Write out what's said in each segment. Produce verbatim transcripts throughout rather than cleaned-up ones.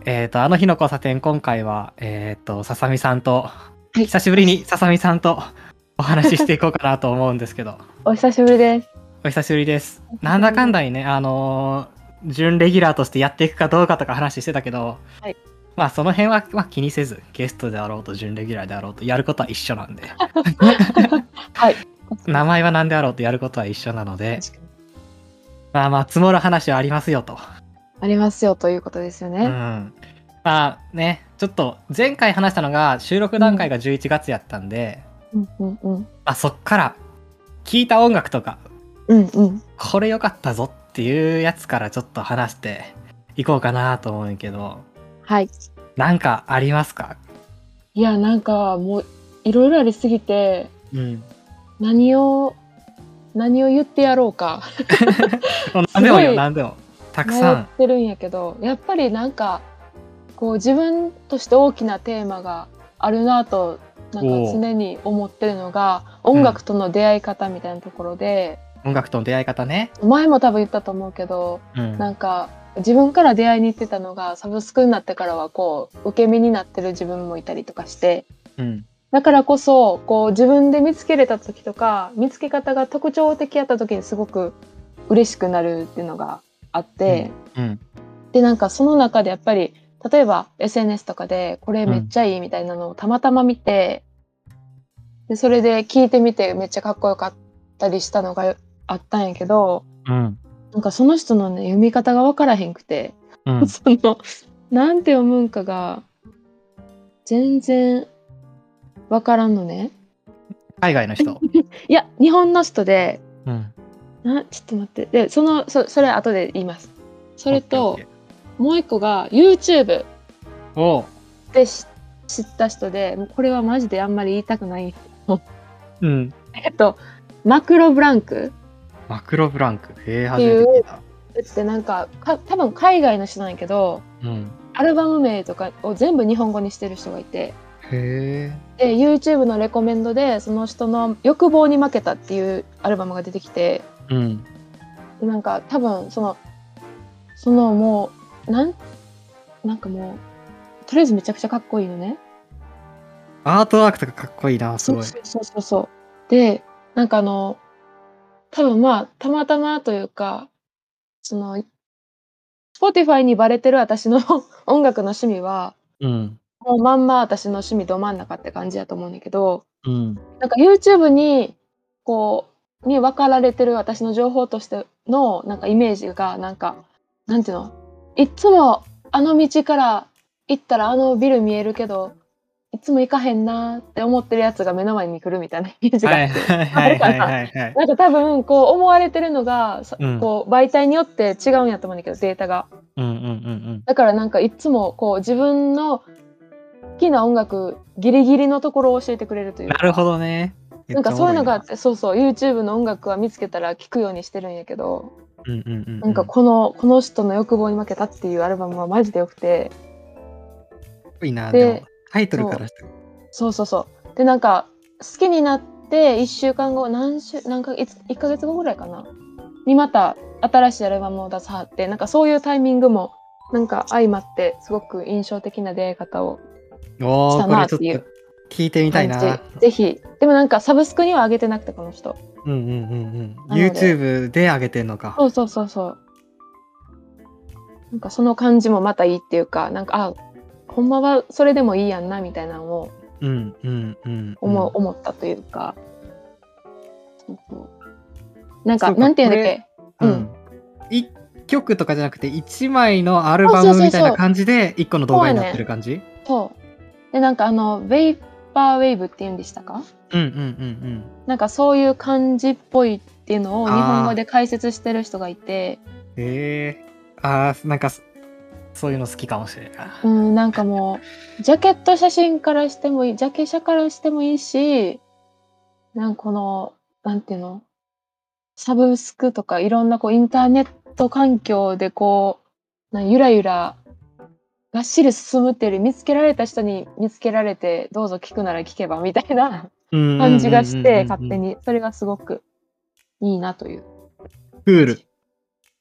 えっと、あの日の交差点、今回は、えっと、ささみさんと、 はい。 久しぶりにささみさんとお話ししていこうかなと思うんですけど、 お久しぶりです。 お久しぶりです。なんだかんだにね、あのー準レギュラーとしてやっていくかどうかとか話してたけど、 はい。 まあその辺は、まあ、気にせず、ゲストであろうと準レギュラーであろうとやることは一緒なんで、 はい。 名前は何であろうとやることは一緒なので、 確かにまあまあ積もる話はありますよと。 ありますよということですようね。 ん。まあね、ちょっと前回話したのが収録段階がじゅういちがつやったんで、 うんうんうん。 まあそっから聴いた音楽とか、 うんうん。 これ良かったぞっていうやつからちょっと話していこうかなと思うんやけど、 はい。 なんかありますか？ いや、なんかもういろいろありすぎて、 うん。 何を、何を言ってやろうか何でもいいよ、 すごい何でも。たく迷さん。 ってるんやけど、やっぱりなんか、こう自分として大きなテーマがあるなと、なんかおー常に思ってるのが、音楽との出会い方みたいなところで、 音楽との出会い方ね。 前も多分言ったと思うけど、 うん。 なんか自分から出会いに行ってたのがサブスクになってからはこう受け身になってる自分もいたりとかして、 うん。 だからこそこう自分で見つけれた時とか見つけ方が特徴的やった時にすごく嬉しくなるっていうのがあって、 うん。 でなんかその中でやっぱり例えば エスエヌエス とかでこれめっちゃいいみたいなのをたまたま見て、でそれで聞いてみてめっちゃかっこよかったりしたのがあったんやけど、 うん。 なんかその人のね読み方が分からへんくて、 うん。 そのなんて読むんかが全然分からんのね。 海外の人。 いや日本の人で、 うん。 なちょっと待って、でその そ, それ後で言います。それとオッケーオッケもう一個が YouTube ー。おー。 でし知った人で、もうこれはマジであんまり言いたくない。 うん。 えっとマクロブランクマクロブランク。へえ、 っていう初めて聞いた。 ってなんかか多分海外の人なんやけど、 うん。 アルバム名とかを全部日本語にしてる人がいて、 へえ。 で YouTube のレコメンドでその人の欲望に負けたっていうアルバムが出てきて、 うん。 でなんか多分そのそのもうなんなんかもうとりあえずめちゃくちゃかっこいいのね。 アートワークとかかっこいいな、すごい。 そうそうそうそうそうでなんかあの多分まあたまたまというか、その Spotify にバレてる私の音楽の趣味はうん。 もうまんま私の趣味ど真ん中って感じやと思うんだけど、 うん。 なんか YouTube にこうに分かられてる私の情報としてのなんかイメージがなんかなんていうの、いっつもあの道から行ったらあのビル見えるけどいつも行かへんなって思ってるやつが目の前に来るみたいなイメージがはいあって、 はいはいはいあるかな。 はいはい。 なんか多分こう思われてるのが、さうん。 こう媒体によって違うんやと思うんだけどデータが。 うんうんうんだからなんかいつもこう自分の好きな音楽ギリギリのところを教えてくれるとうん。 いうか。 なるほどね。めっちなんかそういうゃおもろいな。 のがあって、そうそう、YouTube の音楽は見つけたら聴くようにしてるんやけど、 うんうんうんなんかうん。かこのこの人の欲望に負けたっていうアルバムはマジで良くて、 っこいいな、でもで、 タイトルそうからしても。 そうそうそう。でなんか好きになっていっしゅうかんご、何週なんかいついっかげつごぐらいかなにまた新しいアルバムを出さはって、なんかそういうタイミングもなんか相まってすごく印象的な出会い方をしたおー、これちょっとなっていう聞いてみたい感じ。 な。 ぜひ。でもなんかサブスクには上げてなくてこの人。 うんうんうんうん。 なので、 YouTube で上げてんのか。 そうそうそうそう。なんかその感じもまたいいっていうか、なんかあ、ほんまはそれでもいいやんなみたいなのをうんうんうんう思,、 ん。 思ったというか、そうそうなんかそうかなんていうんだっこれけ、 ううんん。 一曲とかじゃなくて一枚のアルバそうそうそうそうムみたいな感じで一個の動画になっそうやねん。 てる感じ？ そうでなんかあのウェイパーウェーブって言うんでしたか？ うんうんうんうん。 なんかそういう感じっぽいっていうのを日本語あで解説してる人がいて、 ー、へえ。あー、なんかそそういうの好きかもしれない。 うんなんかもうジャケット写真からしてもいい、ジャケ写からしてもいいし、なんかこのなんていうの、サブスクとかいろんなこうインターネット環境でこうなゆらゆらがっしり進むっていうより、見つけられた人に見つけられてどうぞ聞くなら聞けばみたいなうんうんうんうんうん感じがして勝手にそれがすごくいいなという。 クール。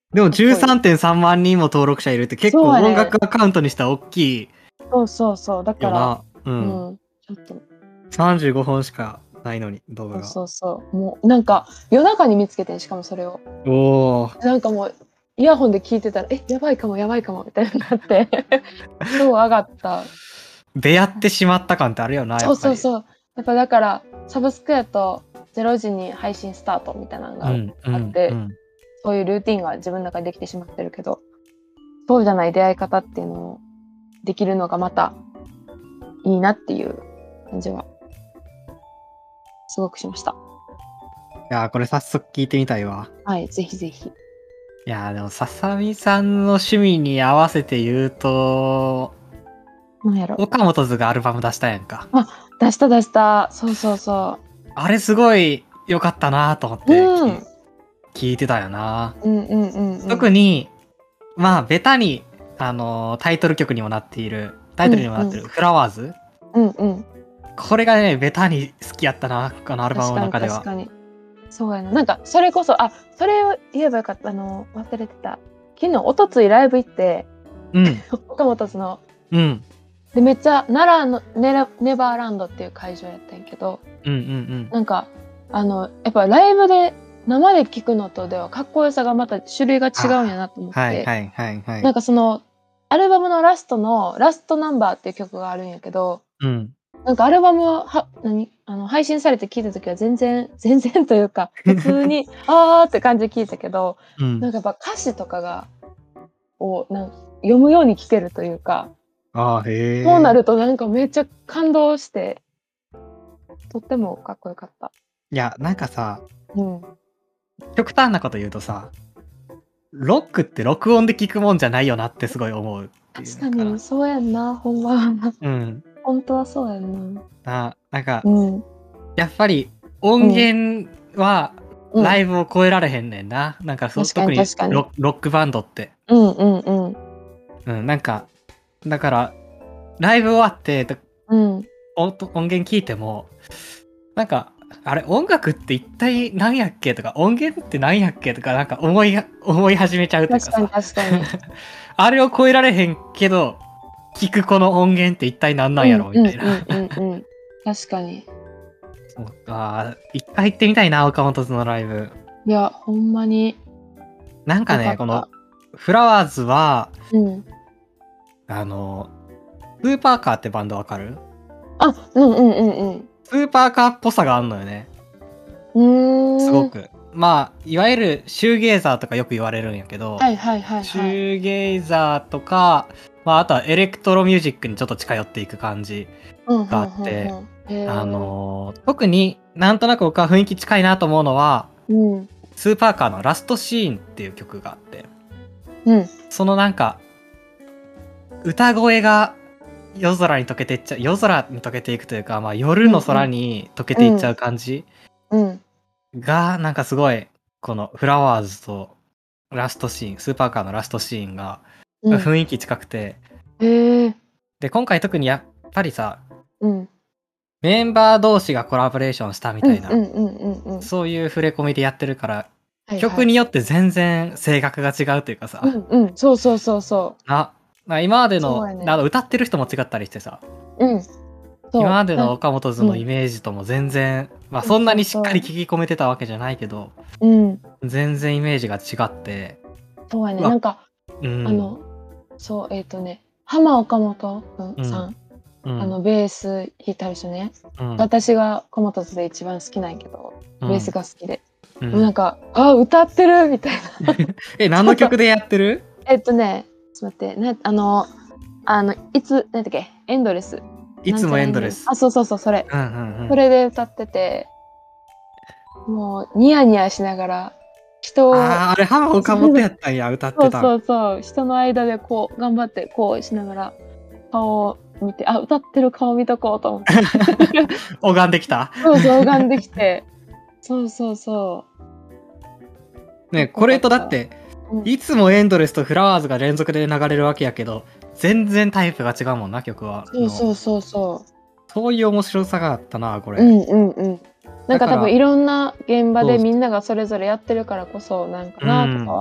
でもかっこいい。 じゅうさんてんさんまん人も登録者いるって結構そうやね音楽アカウントにしたら大きいそうそうそう。だから、 よな。う。 うんん、ちょっと、 さんじゅうごほんしかないのに動画が。 そうそうそう。もう、なんか、夜中に見つけてん、しかもそれを。 おお。 なんかもう、イヤホンで聞いてたら、え、やばいかも、やばいかも、みたいになって、超上がった。 出会ってしまった感ってあるよな、やそうっぱり。 そうそう。やっぱだから、サブスクやと、れいじに配信スタートみたいなのがうんうんあって、 うん。 そういうルーティンが自分の中でできてしまってるけど、そうじゃない出会い方っていうのをできるのがまたいいなっていう感じは、すごくしました。 いやー、これ早速聞いてみたいわ。 はい、ぜひぜひ。 いやー、でも、ささみさんの趣味に合わせて言うと、 なんやろ。 岡本図がアルバム出したやんか。 出した出した。そうそうそあれすごい良かったなと思っう。 てうん。 聞聞いてたよな。 うんうんうんうん。 特に、まあ、ベタに、あのータイトル曲にもなっている、タイトルにもなってる、フラワーズ。 うんうん。 これがね、ベタに好きやったな、このアルバム確かにの中では。 確かに。そうやな。なんか、それこそ、あ、それを言えばよかった。あの、忘れてた。昨日、おとついライブ行って、 うん、 岡本図の。 うん、 で、めっちゃ、奈良のネラネバーランドっていう会場やったんやけど、 うん、うん、うん。 なんか、あの、やっぱライブで、生で聴くのとではかっこよさがまた種類が違うんやなと思って。 はいはいはいはい。 なんかその、アルバムのラストの、ラストナンバーっていう曲があるんやけど、 うん。 なんかアルバムは、何あの、配信されて聴いた時は全然、全然というか、普通に、あーって感じで聴いたけど、 うんなんかやっぱ歌詞とかが、をなん読むように聴けるというか、 ああ、へえ。 そうなるとなんかめっちゃ感動して、とってもかっこよかった。 いや、なんかさ、 うん。 極端なこと言うとさ、ロックって録音で聞くもんじゃないよなってすごい思うっていう確かのに、そうやんな、ほんまは。 うん。 本当はそうやんな。 あ、なんか、 うん。 やっぱり音源はうん、 ライブを超えられへんねんな。なんかそ確か特にに確かに。 ロロックバンドって。 うんうんうん。 うん、なんか、だから、ライブ終わってとうん。 音音源聞いても、なんか、あれ、音楽って一体何やっけとか、音源って何やっけとか、なんか思い、思い始めちゃうというか確かにさ、 確かに。 あれを超えられへんけど、聞くこの音源って一体何なんやろみたいな。 うんうんうんうんうん。確かに。 そうか、一回行ってみたいな、岡本図のライブ。 いや、ほんまに。 なんかね、 よかったこの、フラワーズは、 うん。 あの、スーパーカーってバンドわかる？ あ、うんうんうんうん。 スーパーカーっぽさがあんのよね。 うーん。 すごく。まあ、いわゆるシューゲイザーとかよく言われるんやけど、 はいはいはいシはい。 ューゲイザーとか、まあ、あとはエレクトロミュージックにちょっと近寄っていく感じうんがあって、 うんうんうんへーあのー特になんとなく僕は雰囲気近いなと思うのは、 うんスーパーカーのラストシーンっていう曲があって、 うんそのなんか、歌声が夜空に溶けていっちゃう、夜空に溶けていくというか、まあ夜の空に溶けていっちゃう感じうんが、なんかすごい、このフラワーズとラストシーン、スーパーカーのラストシーンがうん。 雰囲気近くて、 へえ。 で、今回特にやっぱりさ、 うん。 メンバー同士がコラボレーションしたみたいな、 うんうんうんうんうん。 そういう触れ込みでやってるから、 はいはい曲によって全然性格が違うというかさ、 うんうん。そうそうそうそあ、な今までの、 そうやねあの歌ってる人も違ったりしてさ、 う。うん。そう今までのな岡本図のイメージとも全然、まあそんなにしっかり聞き込めてたわけじゃないけど、 うん。 全然イメージが違って、 そうやね。 うわなんか、 うん、 あの、そう、えっ、とね、浜岡本うんさん、 うん、 あの、ベース弾いたりしてね、 うん、 私が岡本図で一番好きなんやけど、 うんベースが好きで。 うんもうなんか、あ、歌ってるみたいな。 え、何の曲でやってる？ えっとね、ちょっと待って、ね、あの、あの、いつ、なんだっけ、エンドレス。 いつもエンドレス。 あ、そうそうそう、それ。 うんうんうん。 それで歌ってて、もう、ニヤニヤしながら、人を、 ああ、あれ、浜岡本やったんや、歌ってた。 そうそうそう、人の間でこう、頑張って、こうしながら、顔を見て、あ、歌ってる顔見とこうと思って。 拝んできた。 そうそう、拝んできて。そうそうそね、これとだって、 う。うん、 いつもエンドレスとフラワーズが連続で流れるわけやけど、全然タイプが違うもんな、曲は。 そうそうそうそそういう面白さがあったな、これ。 う。うんうんうん。なんかだから多分いろんな現場でそうみんながそれぞれやってるからこそなんかなとかは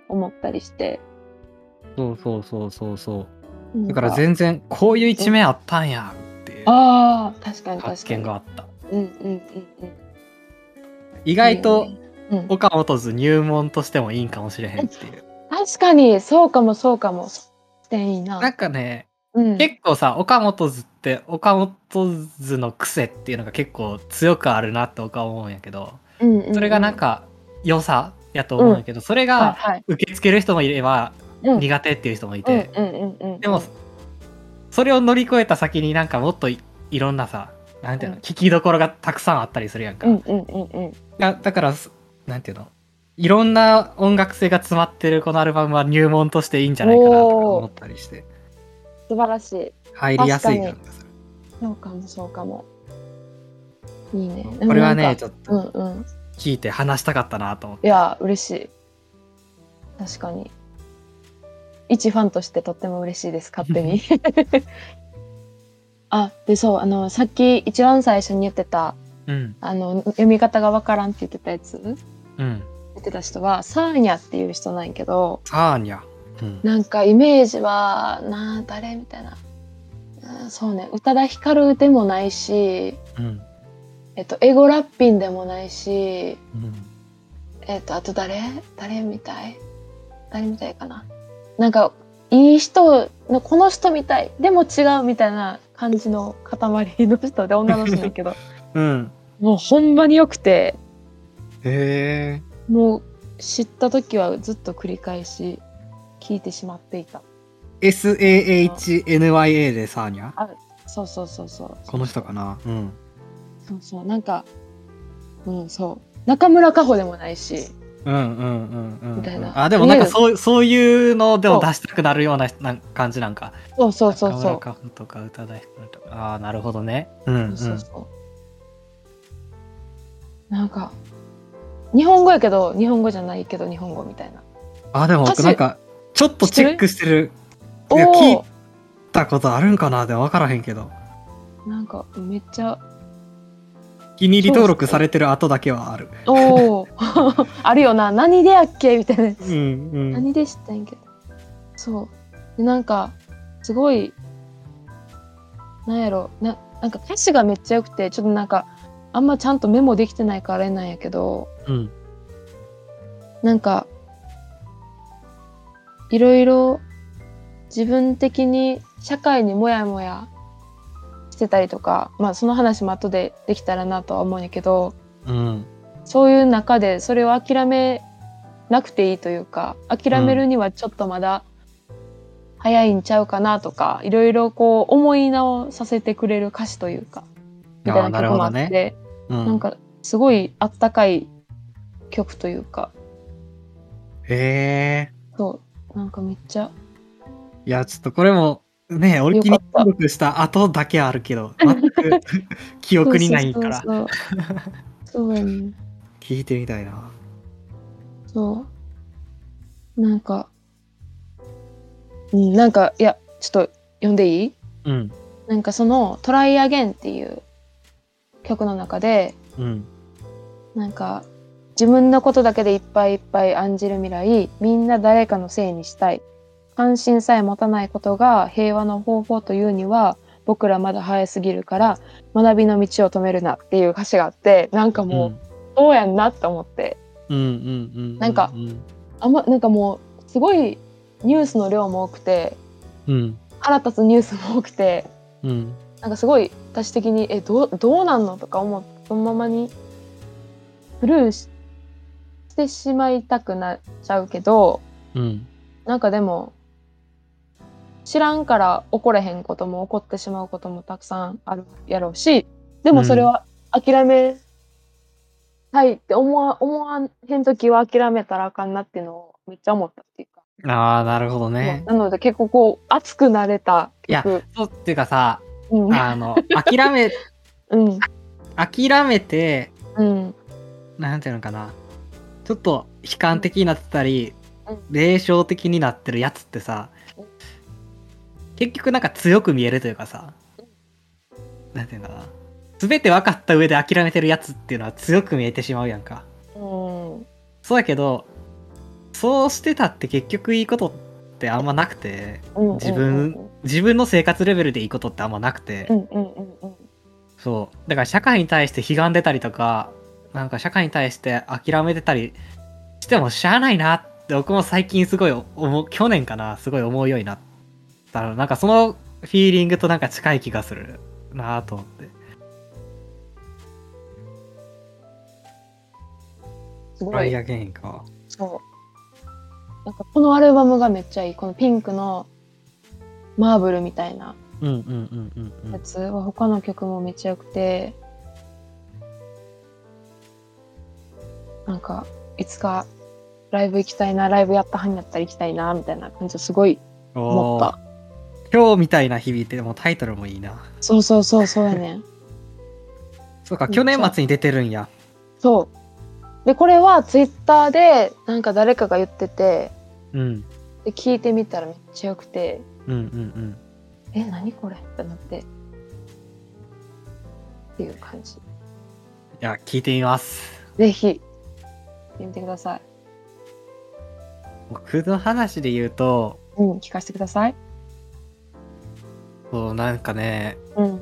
思ったりして。 そうそうそうそうそう。 なんだから全然こういう一面あったんやっていうああ、確かに発確かに。 見があった。 うんうんうんうん。 意外といいよね。うん。 岡本図入門としてもいいんかもしれへんっていう。 確かに、そうかもそうかも。していいなんな。 かね、 うん。 結構さ、岡本図って岡本図の癖っていうのが結構強くあるなって僕は思うんやけど、 うんうんうん。 それがなんか良さやとうん。 思うんやけど、それはいがはい。 受け付ける人もいればうん。 苦手っていう人もいうんて、 うんうんうん。 でもそれを乗り越えた先になんかもっと い, いろんなさ、なんていうの、 うん聞きどころがたくさんあったりするやんか。 うんうんうんうん。 だだからすなんていうの、いろんな音楽性が詰まってるこのアルバムは入門としていいんじゃないかなとか思おお、 ったりして、 素晴らしい。 入りやすい確かに。 感がする。 そうかもそうかも。いいね。でこれはね、 もなんか、 ちょっうんとうん。 聞いて話したかったなと思って。 いや、嬉しい。確かに。一ファンとしてとっても嬉しいです、勝手に。あ、で、そう、あの、さっき一番最初に言ってた、 うん。 あの、読み方がわからんって言ってたやつ、 うん。 言ってた人は、サーニャっていう人なんやけど、 サーニャ。うん。 なんかイメージは、なあ、誰みたいな。うんそうね、宇多田ヒカルでもないし、 うん。 えっと、エゴラッピンでもないし、 うん。 えっと、あと誰誰みたい誰みたいかな。なんか、いい人の、この人みたい、でも違うみたいな感じの塊の人で女の人なんやけど、 うん。 もうほんまに良くて、 へえ。 もう知った時はずっと繰り返し聞いてしまっていた。 エスエーエイチエヌワイエー でサーニャ？ あ、そうそうそうそう。 この人かな。うん。 そうそう、なんか、うん、そう。中村佳穂でもないし、 うんうんうんうん。 みたいなあ、でもなんかとりあえずそうそういうのでもそう出したくなるようななん感じなんか。 そうそうそう中村そう。 佳穂とか宇多田ヒカルとか。ああ、なるほどね。うんうん。 そうそうそう。なんか、日本語やけど、日本語じゃないけど日本語みたいな。 あ、でも僕なんかちょっとチェックしてる。いや、聞いおたことあるんかなで分からへんけど。 ーなんかめっちゃ、 お気に入り登録されてる後だけはある。 おおあるよな。何でやっけみたいなやつ。 うんうん。 何で知ったんやけど。そう。で、なんか、すごい、なんやろ、な、なんか歌詞がめっちゃ良くて、ちょっとなんか、あんまちゃんとメモできてないからあれなんやけど、 うん。 なんか、いろいろ自分的に社会にモヤモヤしてたりとか、まあその話も後でできたらなとは思うんやけど、 うん。 そういう中でそれを諦めなくていいというか、諦めるにはちょっとまだ早いんちゃうかなとか、いろいろこう思い直させてくれる歌詞というか、みたいな曲もあって、 ねうん、 なんかすごいあったかい曲というか、 へえ。 そう、なんかめっちゃ。 いや、ちょっとこれも、ね、俺気に登録した後だけあるけど、全く記憶にないから。 そうそうそうそう。そうやね。 聞いてみたいな。 そう。なんか、うん、なんか、いや、ちょっと読んでいい？ うん。 なんかその、トライアゲンっていう曲の中で、 うん。 なんか、自分のことだけでいっぱいいっぱい案じる未来、みんな誰かのせいにしたい。関心さえ持たないことが平和の方法というには、僕らまだ早すぎるから、学びの道を止めるなっていう歌詞があって、なんかもう、 うん、 そうやんなって思って。 うんうんうん。 なんか、あんま、なんかもう、すごいニュースの量も多くて、 うん。 腹立つニュースも多くて、 うん。 なんかすごい私的に、え、どう、どうなんのとか思って、そのままにスルーししてしまいたくなっちゃうけど、 うん。 なんかでも、知らんから起これへんことも起こってしまうこともたくさんあるやろうし、でもそれは諦めたいって思わ、思わへんときは諦めたらあかんなっていうのをめっちゃ思ったっていうか。 ああ、なるほどね。 なので結構こう熱くなれた曲。 いや、そうっていうかさ、 うん、 あの、諦め、 うん、 諦めて、 うん、 なんていうのかな。ちょっと悲観的になってたり、 うん、 霊障的になってるやつってさ、結局なんか強く見えるというかさ、なんていうのかな。全て分かった上で諦めてるやつっていうのは強く見えてしまうやんか。 うん、 そうやけど、 そうしてたって結局いいことってあんまなくて、 うんうんうん自分自分の生活レベルでいいことってあんまなくて、 うんうんうんうん。 そうだから社会に対して悲願出たりとか、なんか社会に対して諦めてたりしてもしゃあないなって僕も最近すごい思う、去年かな、すごい思うようになったの。なんかそのフィーリングとなんか近い気がするなと思って。 すごいライアーゲインか。 そう。なんかこのアルバムがめっちゃいい。このピンクのマーブルみたいなうんうんうんうんうんやつは他の曲もめっちゃ良くて、なんかいつかライブ行きたいな、ライブやったはんやったら行きたいなみたいな感じをすごい思った。 今日みたいな日々ってでもタイトルもいいな。 そうそうそうそうやねん。 そうか、去年末に出てるんや。 そうでこれはツイッターでなんか誰かが言ってて、 うんで聞いてみたらめっちゃ良くて、 うんうんうんえ何これってなってっていう感じ。 いや聞いてみます。 ぜひ聞いてみてください。 僕の話で言うと、 うん聞かせてください。 そうなんかね、 うん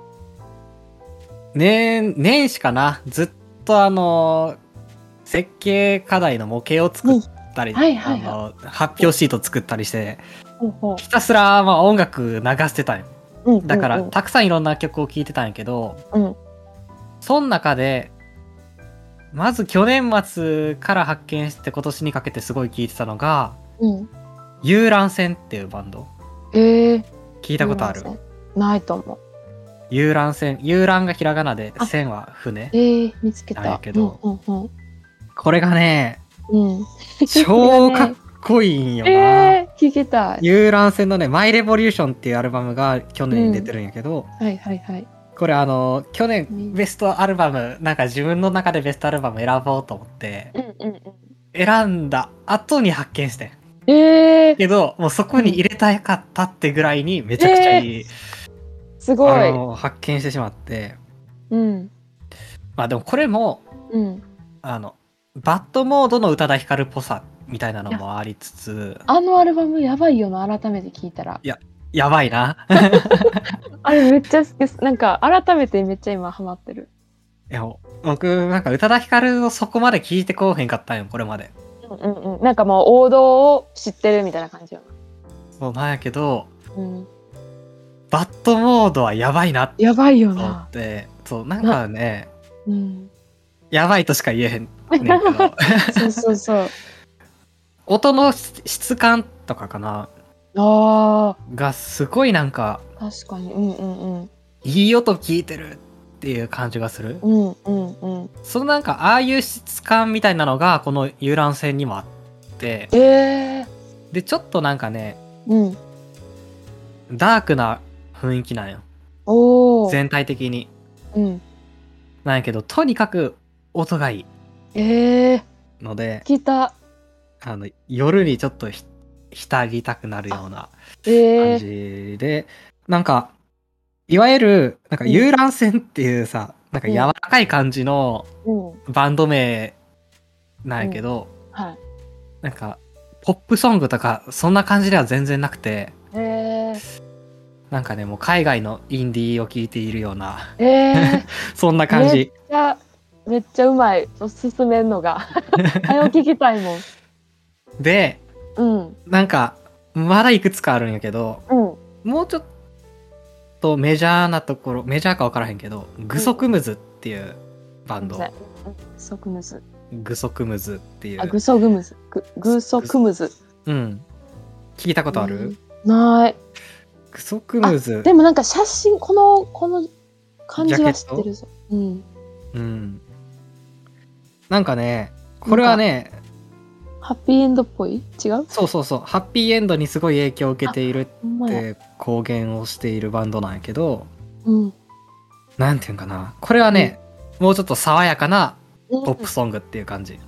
年年始かな、ずっとあの設計課題の模型を作ったり、 うんはいはいはいあの発表シート作ったりして、 ほうほうひたすらまあ音楽流してたんよ。 うんだから、 うんたくさんいろんな曲を聴いてたんやけど、 うんその中でまず去年末から発見して今年にかけてすごい聴いてたのがうん遊覧船っていうバンド。 えー、 聞いたことある？ ないと思う。 遊覧船、遊覧がひらがなであ船は船えー、見つけなんやた。 けどうんうんこれがねうんうん超かっこいいんよな。 えー、聞きたい。 遊覧船のね、マイレボリューションっていうアルバムが去年に出てるんやけど、 はいはいはい。 これあの、去うん年ベストアルバム、なんか自分の中でベストアルバム選ぼうと思って、 うんうんう選んだ後に発見してん。 ん。えー、 けど、もうそこに入れたかったってぐらいにめちゃくちゃいい、 すごい。 あの、発見してしまって、 うんまあでもこれも、 うん。 あの、バッドモードの宇多田ヒカルっぽさみたいなのもありつつ、 あのアルバムやばいよな、改めて聞いたら。 やばいな。 あれめっちゃ好きです。なんか改めてめっちゃ今ハマってる。 いや、僕、なんか宇多田ヒカルをそこまで聞いてこうへんかったんよ、これまで。 うんうんうん。なんかもう王道を知ってるみたいな感じよそうなんやけど、 な。うん。 バッドモードはやばいなってやばいよ思っな。 て、そう、なんかね、 うん。 やばいとしか言えへんねんけど、 そうそうそう。 音の質感とかかな、 あがすごいなんか、 あ、確かに。うんうんうん。 いい音聞いてるっていう感じがする。 うんうんうん。 そのなんか、ああいう質感みたいなのが、この遊覧船にもあって、 ええで、ちょっとなんかね、 ー。うん。 ダークな雰囲気なんよ。 おお。 全体的に。 うん。 なんやけど、とにかく音がいいええー。 ので、 聞いた。 あの、夜にちょっとひ浸りたくなるような感ええー。 じで、なんか、いわゆる、なんか遊覧船っていうさ、なんか柔らかい感じのうん。 バンド名なんやけど、 はい。 なんか、ポップソングとか、そんな感じでは全然なくて、 ええー。 なんかね、もう海外のインディーを聴いているような、 ええそんなー。 感じ。 めっちゃ、めっちゃうまい。進めんのが。早聞きたいもん。 で、 うん。 なんか、まだいくつかあるんやけど、 うん。 もうちょっとメジャーなところ、メジャーか分からへんけど、グソクムズっていうバンド、 グソクムズ。 グソクムズっていう。 あ、グソグムズ。グ、グソクムズ。 うん。聞いたことある？ ない。 グソクムズ。 でもなんか写真、この、この感じは知ってるぞ。うん。 うん。なんかね、これはね、 ハッピーエンドっぽい？違う？ そうそうそう、ハッピーエンドにすごい影響を受けているほんまや。 って公言をしているバンドなんやけど、 うん。 なんていうんかな、これはね、もうちょっと爽やかなポポップソングっていう感じ。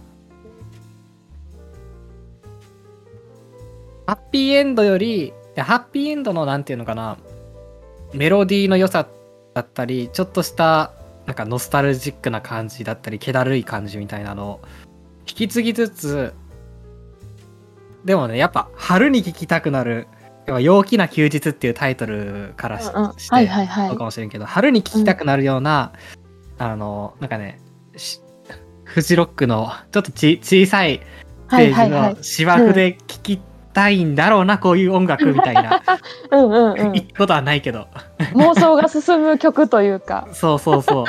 ハッピーエンドより、いやハッピーエンドのなんていうのかな、メロディーの良さだったり、ちょっとしたなんかノスタルジックな感じだったり、気だるい感じみたいなのを引き継ぎつつ、 でもね、やっぱ春に聴きたくなる、要は陽気な休日っていうタイトルからし,、 うんうんして、 はいはいはいそうかもしれんけど、春に聴きたくなるような、あの、なんかね、しフジロックのちょっとち小さいステージはいはいはいの芝生で聴きたいんだろうな、こういう音楽みたいな。 うんうんうん言ったことはないけど。 妄想が進む曲というか。 そうそうそう。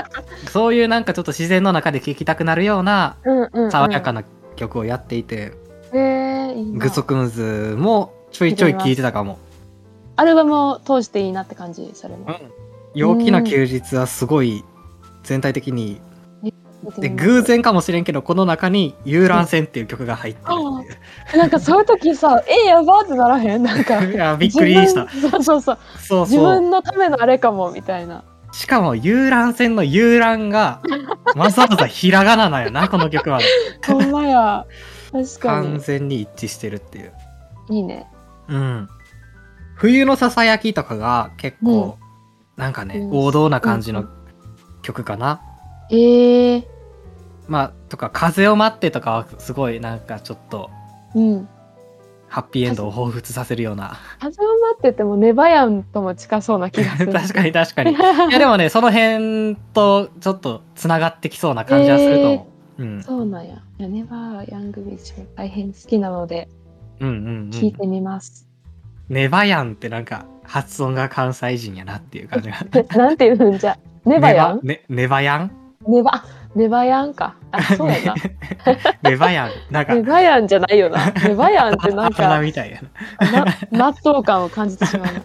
そういうなんかちょっと自然の中で聴きたくなるようなうんうんうん、 爽やかな曲をやっていて、 へえいいな。 グソクムズもちょいちょい聴いてたかも。 アルバムを通していいなって感じ、それも。 うん、陽気な休日はすごい全体的に、で偶然かもしれんけどこの中に遊覧船っていう曲が入ってるっていう、 うん、なんかそういう時さえやばってならへんなんかいやびっくりした。 そうそうそうそうそう、 自分のためのあれかもみたいな。 しかも遊覧船の遊覧がわざわざひらがななんよなこの曲は。 ほんまや確かに完全に一致してるっていう。 いいね。 うん。冬のささやきとかが結構、うん、なんかね、うん、王道な感じの曲かな。 えー、 まあとか風を待ってとかはすごいなんかちょっと、 うん、 ハッピーエンドを彷彿させるような。 風を待っててもネバヤンとも近そうな気がする。 確かに確かに。いやでもねその辺とちょっとつながってきそうな感じはすると思う。えーうん、 そうなんや。いやネバヤングビーチも大変好きなので、 うんうんうん、 聞いてみます。 ネバヤンってなんか発音が関西人やなっていう感じが。 なんて言うんじゃ。ネバヤン？ ね、ネバヤン？ ネバ、ネバヤンか。あ、そうやな。 ネバヤン。なんか。 ネバヤンじゃないよな。ネバヤンってなんか。 みたいやな。納豆感を感じてしまうな。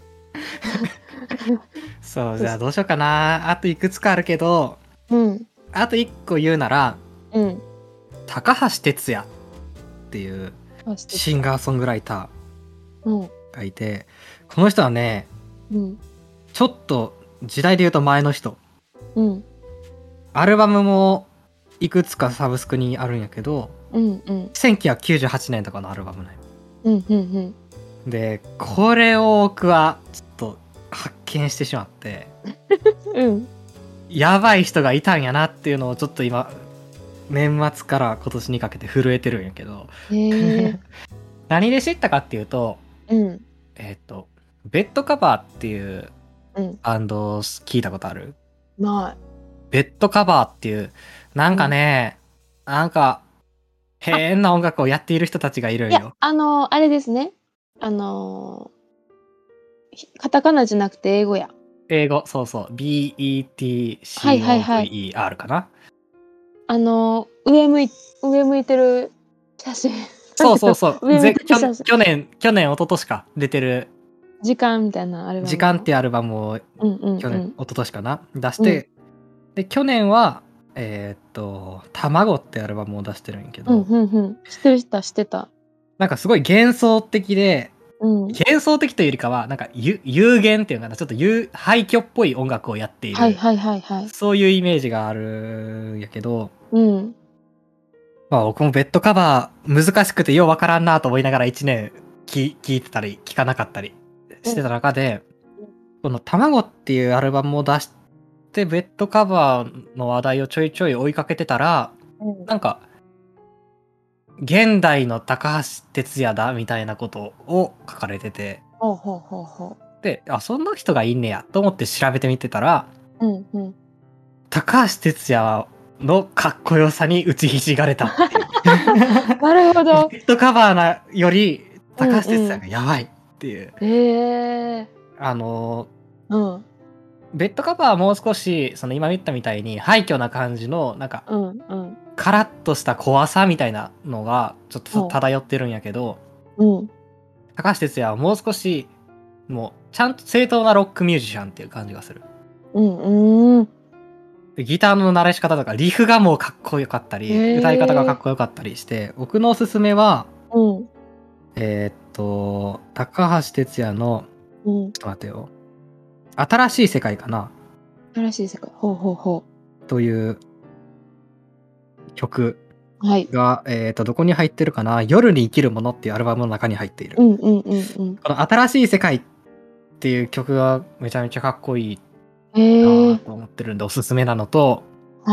そう、じゃあどうしようかな。あといくつかあるけど、 うん。 あといっこ言うなら、 うん。 高橋哲也っていうシンガーソングライターがいて、うん、この人はね、うん、ちょっと時代で言うと前の人。うん。アルバムもいくつかサブスクにあるんやけど、うんうん、せんきゅうひゃくきゅうじゅうはちねんとかのアルバムね、うんうんうん、でこれを僕はちょっと発見してしまって、うん、やばい人がいたんやなっていうのをちょっと今年末から今年にかけて震えてるんやけど、何で知ったかっていうと、うん、えっとベッドカバーっていうバンド聞いたことある？ ない。 ベッドカバーっていうなんかね、うん、なんか変な音楽をやっている人たちがいるんよ。いやあのあれですね、あのカタカナじゃなくて英語や。 英語、そうそう、 ビーイーティーシーオーブイイーアール かな、はいはいはい、 あの上向い上向いてる写真。 そうそうそう上向いてる写真去年去年一昨年か出てる時間みたいなアルバム、 時間っていうアルバムを、うんうんうん、去年一昨年かな出して、うん、で去年はえー、っと卵ってアルバムを出してるんやけど、 うんうんうん、知ってる人は知ってた。 なんかすごい幻想的で、うん、幻想的というよりかはなんか有限っていうかな、ちょっと廃墟っぽい音楽をやっている、はいはいはいはい、そういうイメージがあるんやけど、うん、まあ僕もベッドカバー難しくてようわからんなと思いながらいちねん聴いてたり聴かなかったりしてた中で、うん、この卵っていうアルバムを出してベッドカバーの話題をちょいちょい追いかけてたら、うん、なんか現代の高橋哲也だみたいなことを書かれてて、ほうほうほうほう、で、あ、そんな人がいんねやと思って調べてみてたら、うんうん、高橋哲也のかっこよさに打ちひしがれたっていうなるほど。 ベッドカバーなより高橋哲也がやばいっていう、うんうん、 へー、 あの、うん、ベッドカバーはもう少しその今言ったみたいに廃墟な感じのなんか、うんうん、カラッとした怖さみたいなのがちょっと漂ってるんやけど、うん、高橋哲也はもう少しもうちゃんと正当なロックミュージシャンっていう感じがする。うんうん、でギターの鳴らし方とかリフがもうかっこよかったり歌い方がかっこよかったりして、僕のおすすめは、うん、えー、っと高橋哲也の、うん、ちょっと待ってよ、新しい世界かな、 新しい世界、ほうほうほうという曲が、はい、えー、とどこに入ってるかな、夜に生きるものっていうアルバムの中に入っている、うんうんうんうん、この新しい世界っていう曲がめちゃめちゃかっこいいなと思ってるんでおすすめなのと、はい、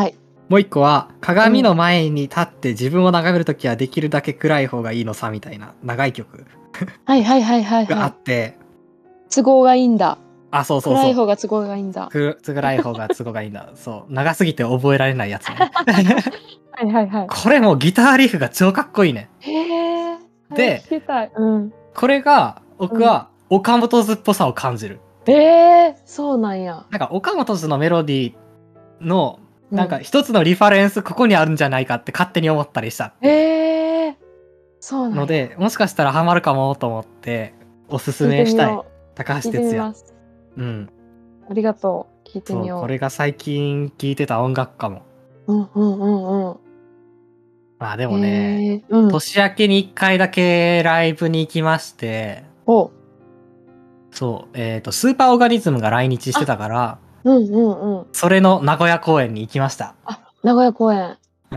もう一個は、鏡の前に立って自分を眺めるときはできるだけ暗い方がいいのさ、みたいな長い曲はいはいはいはいがあはい。 って、 都合がいいんだ。 あ、そうそう暗いそう。 方が都合がいいんだ。 く暗い方が都合がいいんだ。そう。長すぎて覚えられないやつね。 はいはいはい。 これもギターリフが超かっこいいね。 へえ。 で聞きたい。うん。 これが、僕は岡本図っぽさを感じる。 ええー、そうなんや。 なんか岡本図のメロディーの、 うんなんか一つのリファレンスここにあるんじゃないかって勝手に思ったりしたええー、そうなんや。 ので、もしかしたらハマるかもと思っておすすめしたい。高橋聞いてみ哲也。 ます。 うん。 ありがとう。聞いてみそう、 よう。 これが最近聴いてた音楽かも。 うんうんうんうん。 まあでもね、 えー、うん。 年明けに一回だけライブに行きまして、 おそう、えっと、スーパーオーガニズムが来日してたから、 うんうんうん。 それの名古屋公演に行きました。 あ、名古屋公演。 うん。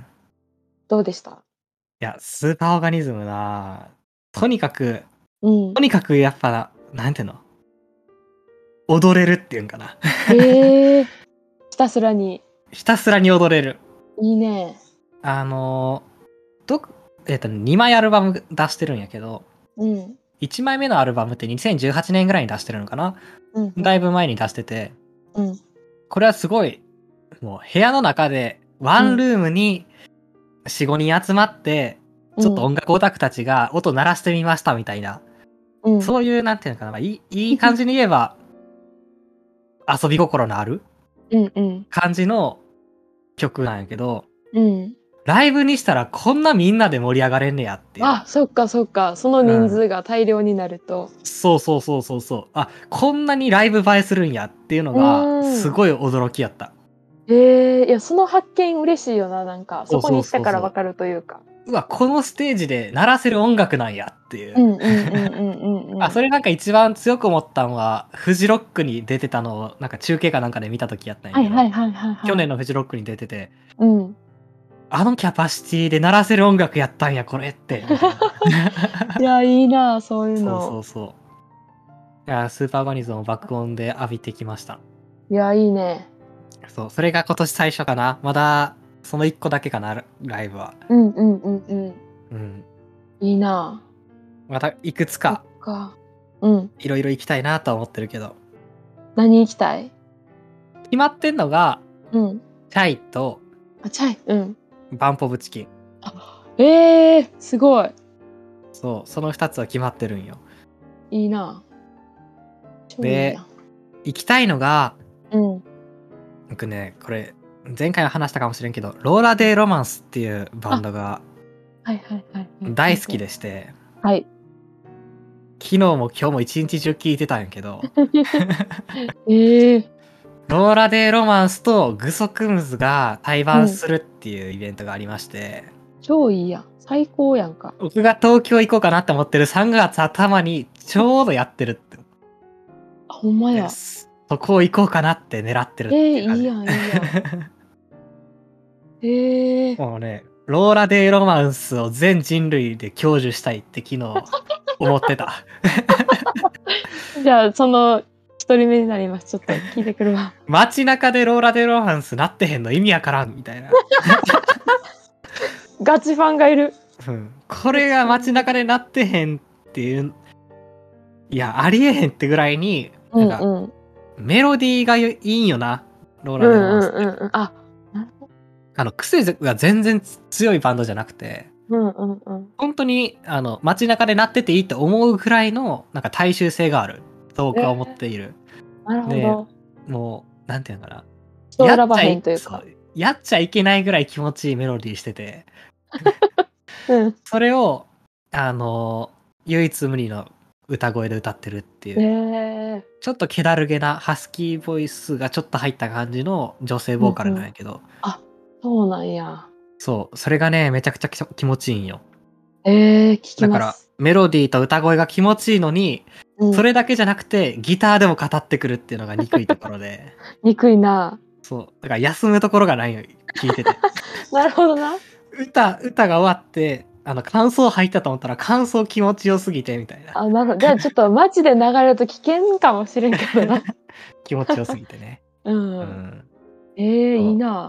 どうでした？ いや、スーパーオーガニズムな、とにかく、 うん。 とにかくやっぱ、なんていうの、踊れるっていうんかな。 へえー、ひたすらに。 ひたすらに踊れる。 いいね。 あのー、ど、えっと、にまいアルバム出してるんやけど、 うん。 いちまいめのアルバムってにせんじゅうはちねんぐらいに出してるのかな、 うん、 だいぶ前に出してて、 うん。 これはすごい、もう部屋の中で、ワンルームによん、ごにん集まって、ちょっと音楽オタクたちが音鳴らしてみましたみたいな、 うん、 そういう、なんていうのかな、まあ、いい、いい感じに言えば、遊び心のあるうんうん。 感じの曲なんやけど、 うん。 ライブにしたらこんなみんなで盛り上がれんねやっていう。 あ、そっかそっか。その人数が大量になると。 そうそうそうそうそう。あ、こんなにライブ映えするんやっていうのが、すごい驚きやった。 へえ、いや、その発見嬉しいよな、なんか。そこに行ったからわかるというか。 うわ、このステージで鳴らせる音楽なんやっていう。 うんうんうんうんうん。 あ、それなんか一番強く思ったのは、フジロックに出てたのを、なんか中継かなんかで見た時やったんやけど、 はいはいはいはいはい。 去年のフジロックに出てて、 うん。 あのキャパシティで鳴らせる音楽やったんや、これって。 いや、いいな、そういうの。 そうそうそう。いや、スーパーオーガニズムを爆音で浴びてきました。 いや、いいね。 そう、それが今年最初かな。まだ、そのいっこだけかな、ライブは。 うんうんうんうん。 うん。 いいな。 また、いくつか、 か。うん。 いろいろ行きたいなとは思ってるけど。 何行きたい？ 決まってんのが、 うん。 チャイと、 あ、チャイ。うん。 バンポブチキン。 あ、ええー、すごい。 そう、そのふたつは決まってるんよ。 いいな。 で、行きたいのが、 うん。 僕ね、これ、前回は話したかもしれんけど、ローラ・デー・ロマンスっていうバンドが、 はいはいはい。 大好きでして、 はい。 昨日も今日も一日中聞いてたんやけど、 ええー。 ローラ・デー・ロマンスとグソクムズが対バンするっていうイベントがありまして、 うん、超いいやん。最高やんか。 僕が東京行こうかなって思ってるさんがつ頭にちょうどやってるって。 あ、ほんまや。 そこを行こうかなって狙ってるっていう感じ。 えー、いいやんいいやん。ええー。 もうね、ローラ・デー・ロマンスを全人類で享受したいって昨日思ってた。 じゃあ、その、一人目になります。ちょっと聞いてくるわ。 街中でローラ・デー・ロマンスなってへんの意味わからんみたいな。 ガチファンがいる。 うん、これが街中でなってへんっていう、いや、ありえへんってぐらいに、なんか、うんうん、メロディーがいいんよな、ローラ・デー・ロマンスって。うんうんうん、あ、あの、癖が全然強いバンドじゃなくて、うんうんうん、本当に、あの、街中で鳴ってていいって思うぐらいの、なんか大衆性がある、と僕は思っている。 えー、なるほど。もう、なんていうのかな。 人選ばへんというか。 やっちゃいけないぐらい気持ちいいメロディーしてて。うん、それを、あの、唯一無二の歌声で歌ってるっていう。えー、ちょっと気だるげなハスキーボイスがちょっと入った感じの女性ボーカルなんやけど。うんうん、 あ、そうなんや。 そう、それがね、めちゃくちゃ気持ちいいんよ。 えー、聞きます。 だから、メロディーと歌声が気持ちいいのに、うん、それだけじゃなくて、ギターでも語ってくるっていうのが憎いところで。 憎いな。 そう。だから休むところがないよ、聞いてて。 なるほどな。 歌、歌が終わって、あの、感想入ったと思ったら、感想気持ちよすぎて、みたいな。 あ、なるほど。じゃあちょっと街で流れると危険かもしれんけどな。 気持ちよすぎてね。 うん。うん、えー、いいな。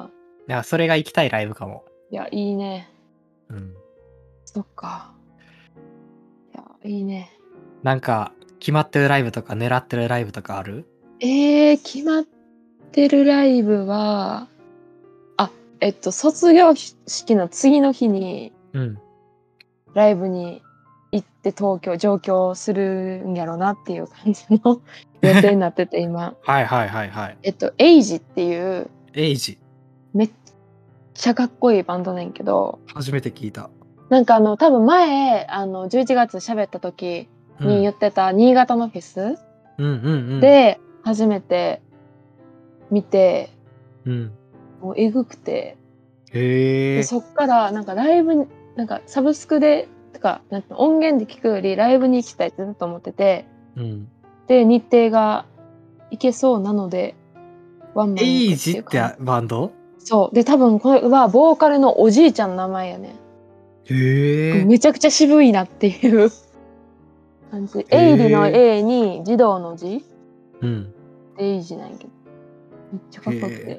いや、それが行きたいライブかも。 いや、いいね。 うん。 そっか。いや、いいね。 なんか、決まってるライブとか狙ってるライブとかある？ えー、決まってるライブは、あ、えっと、卒業式の次の日に、 うん。 ライブに行って東京、上京するんやろなっていう感じの予定になってて、今。 はいはいはいはい。 えっと、エイジっていう、 エイジ。 めっちゃかっこいいバンドなんやけど、 初めて聞いた。 なんかあの、多分前、あの、じゅういちがつ喋った時に言ってた新潟のフェス、 うんうんうん。 で、初めて見て、 うん。 もうえぐくて、 へえ。 でそっからなんかライブに、なんかサブスクで、とか、なんか音源で聞くよりライブに行きたいってずっと思ってて、 うん。 で、日程が行けそうなので、ワンマエンに行くイジっっていう感じ。 てバンド？ そう。で、多分これはボーカルのおじいちゃんの名前やね。 へえ。 めちゃくちゃ渋いなっていう感じ。エイリの A に児童の字うん。 エイジなんやけど。めっちゃかっこよくて。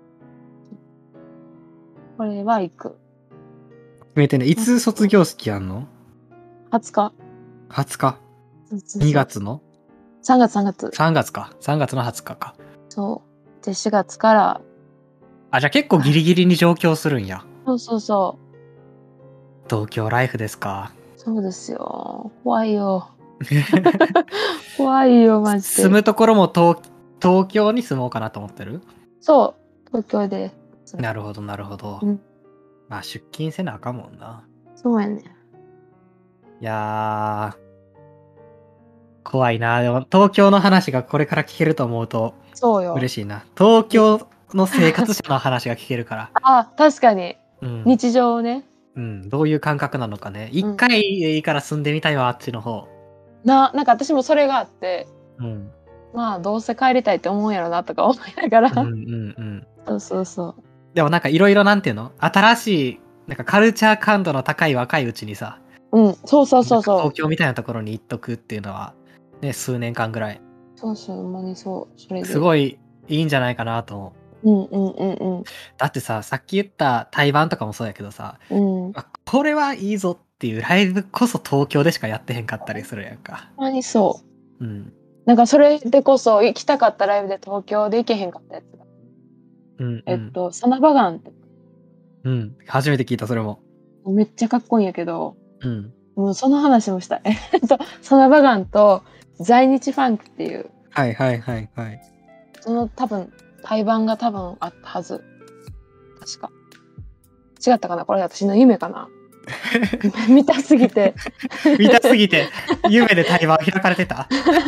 これは行く。 決めてね。いつ卒業式やんの？ はつか。 はつか。 そうそうそうにがつの？ さんがつさんがつ。 さんがつか。さんがつのはつかか。 そう。で、しがつから。 あ、じゃあ結構ギリギリに上京するんや。 そうそうそう。 東京ライフですか。 そうですよ。怖いよ。怖いよ、マジで。 住むところも東東京に住もうかなと思ってる？ そう。東京で。 なるほどなるほど。 うん、 まあ出勤せなあかんもんな。 そうやね。 いやー、怖いな。でも東京の話がこれから聞けると思うとそうよ。 嬉しいな。東京の生活者の話が聞けるから。 あ、確かに。 うん。 日常をね。 うん、どういう感覚なのかね。一回でいいから住んでみたいわ、あっちの方。 な、なんか私もそれがあって、 うん。 まあどうせ帰りたいって思うんやろなとか思いながら。 うんうんうん。 そうそうそう。 でもなんかいろいろなんていうの？新しい、なんかカルチャー感度の高い若いうちにさ、 うん、そうそうそうなんかそう。 東京みたいなところに行っとくっていうのは、ね、数年間ぐらい。 そうそう、ほんまにそう。それで。 すごいいいんじゃないかなと思う。 うんうんうんうん。 だってさ、さっき言った対バンとかもそうやけどさ、 うん。 あこれはいいぞっていうライブこそ東京でしかやってへんかったりするやんか。 ほんまにそうん。 う。なんかそれでこそ行きたかったライブで東京で行けへんかったやつが。 うん、うん。 えっと、サナバガンって。 うん。初めて聞いた、それも。 めっちゃかっこいいんやけど、 うん。 もうその話もしたい。えっと、サナバガンと在日ファンクっていう、 はいはいはいはい。 その多分、対バンが多分あったはず。確か。違ったかなこれ私の夢かな見たすぎて。 見たすぎて、夢で対話開かれてた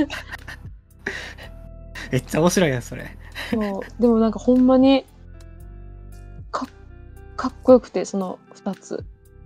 めっちゃ面白いやん、それ。 そうでもなんかほんまにかかっこよくて、そのふたつ。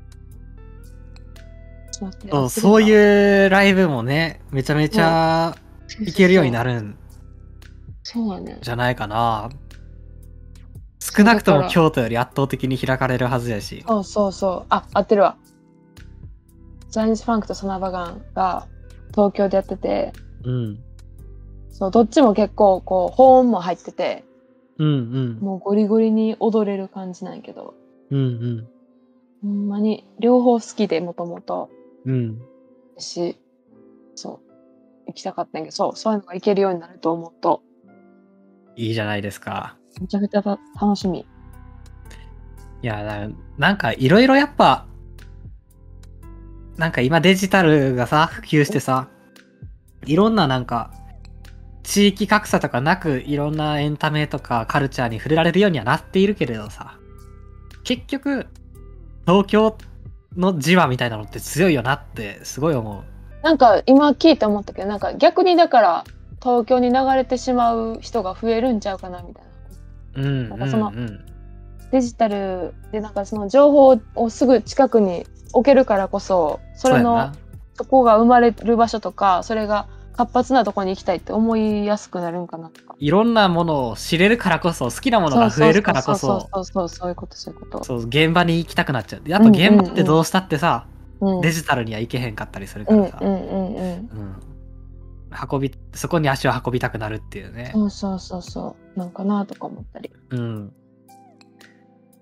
ちょっと待ってそう、 うそういうライブもね、めちゃめちゃいけるようになる。 るんそうやね。 じゃないかな。少なくともそうだから京都より圧倒的に開かれるはずやし。 そうそうそう。あ、合ってるわ。在日ファンクとサナバガンが東京でやってて、 うん。 そう、どっちも結構こう、保音も入ってて、 うんうん。 もうゴリゴリに踊れる感じなんやけど、 うんうん。 ほんまに両方好きでもともと、 うん。 し、そう、行きたかったんやけど、そう、そういうのが行けるようになると思うと、 いいじゃないですか。 めちゃくちゃた楽しみ。 いや、ななんかいろいろやっぱ、なんか今デジタルがさ、普及してさ、いろんななんか、地域格差とかなくいろんなエンタメとかカルチャーに触れられるようにはなっているけれどさ、結局、東京の磁場みたいなのって強いよなってすごい思う。 なんか今聞いて思ったけど、なんか逆にだから東京に流れてしまう人が増えるんちゃうかなみたいな。 うんなんかそのうんうんデジタルでなんかその情報をすぐ近くに置けるからこそ、それのそうやな。 そこが生まれる場所とか、それが活発なところに行きたいって思いやすくなるんかなとか。 いろんなものを知れるからこそ、好きなものが増えるからこそ、 そうそうそうそうそういうことそういうこと。 そう現場に行きたくなっちゃう。やっぱ現場ってどうしたってさ、 うん、 デジタルには行けへんかったりするからさ、 うんうんうんうん。 うん運びそこに足を運びたくなるっていうね。 そうそうそうそうなんかなとか思ったり。 うん。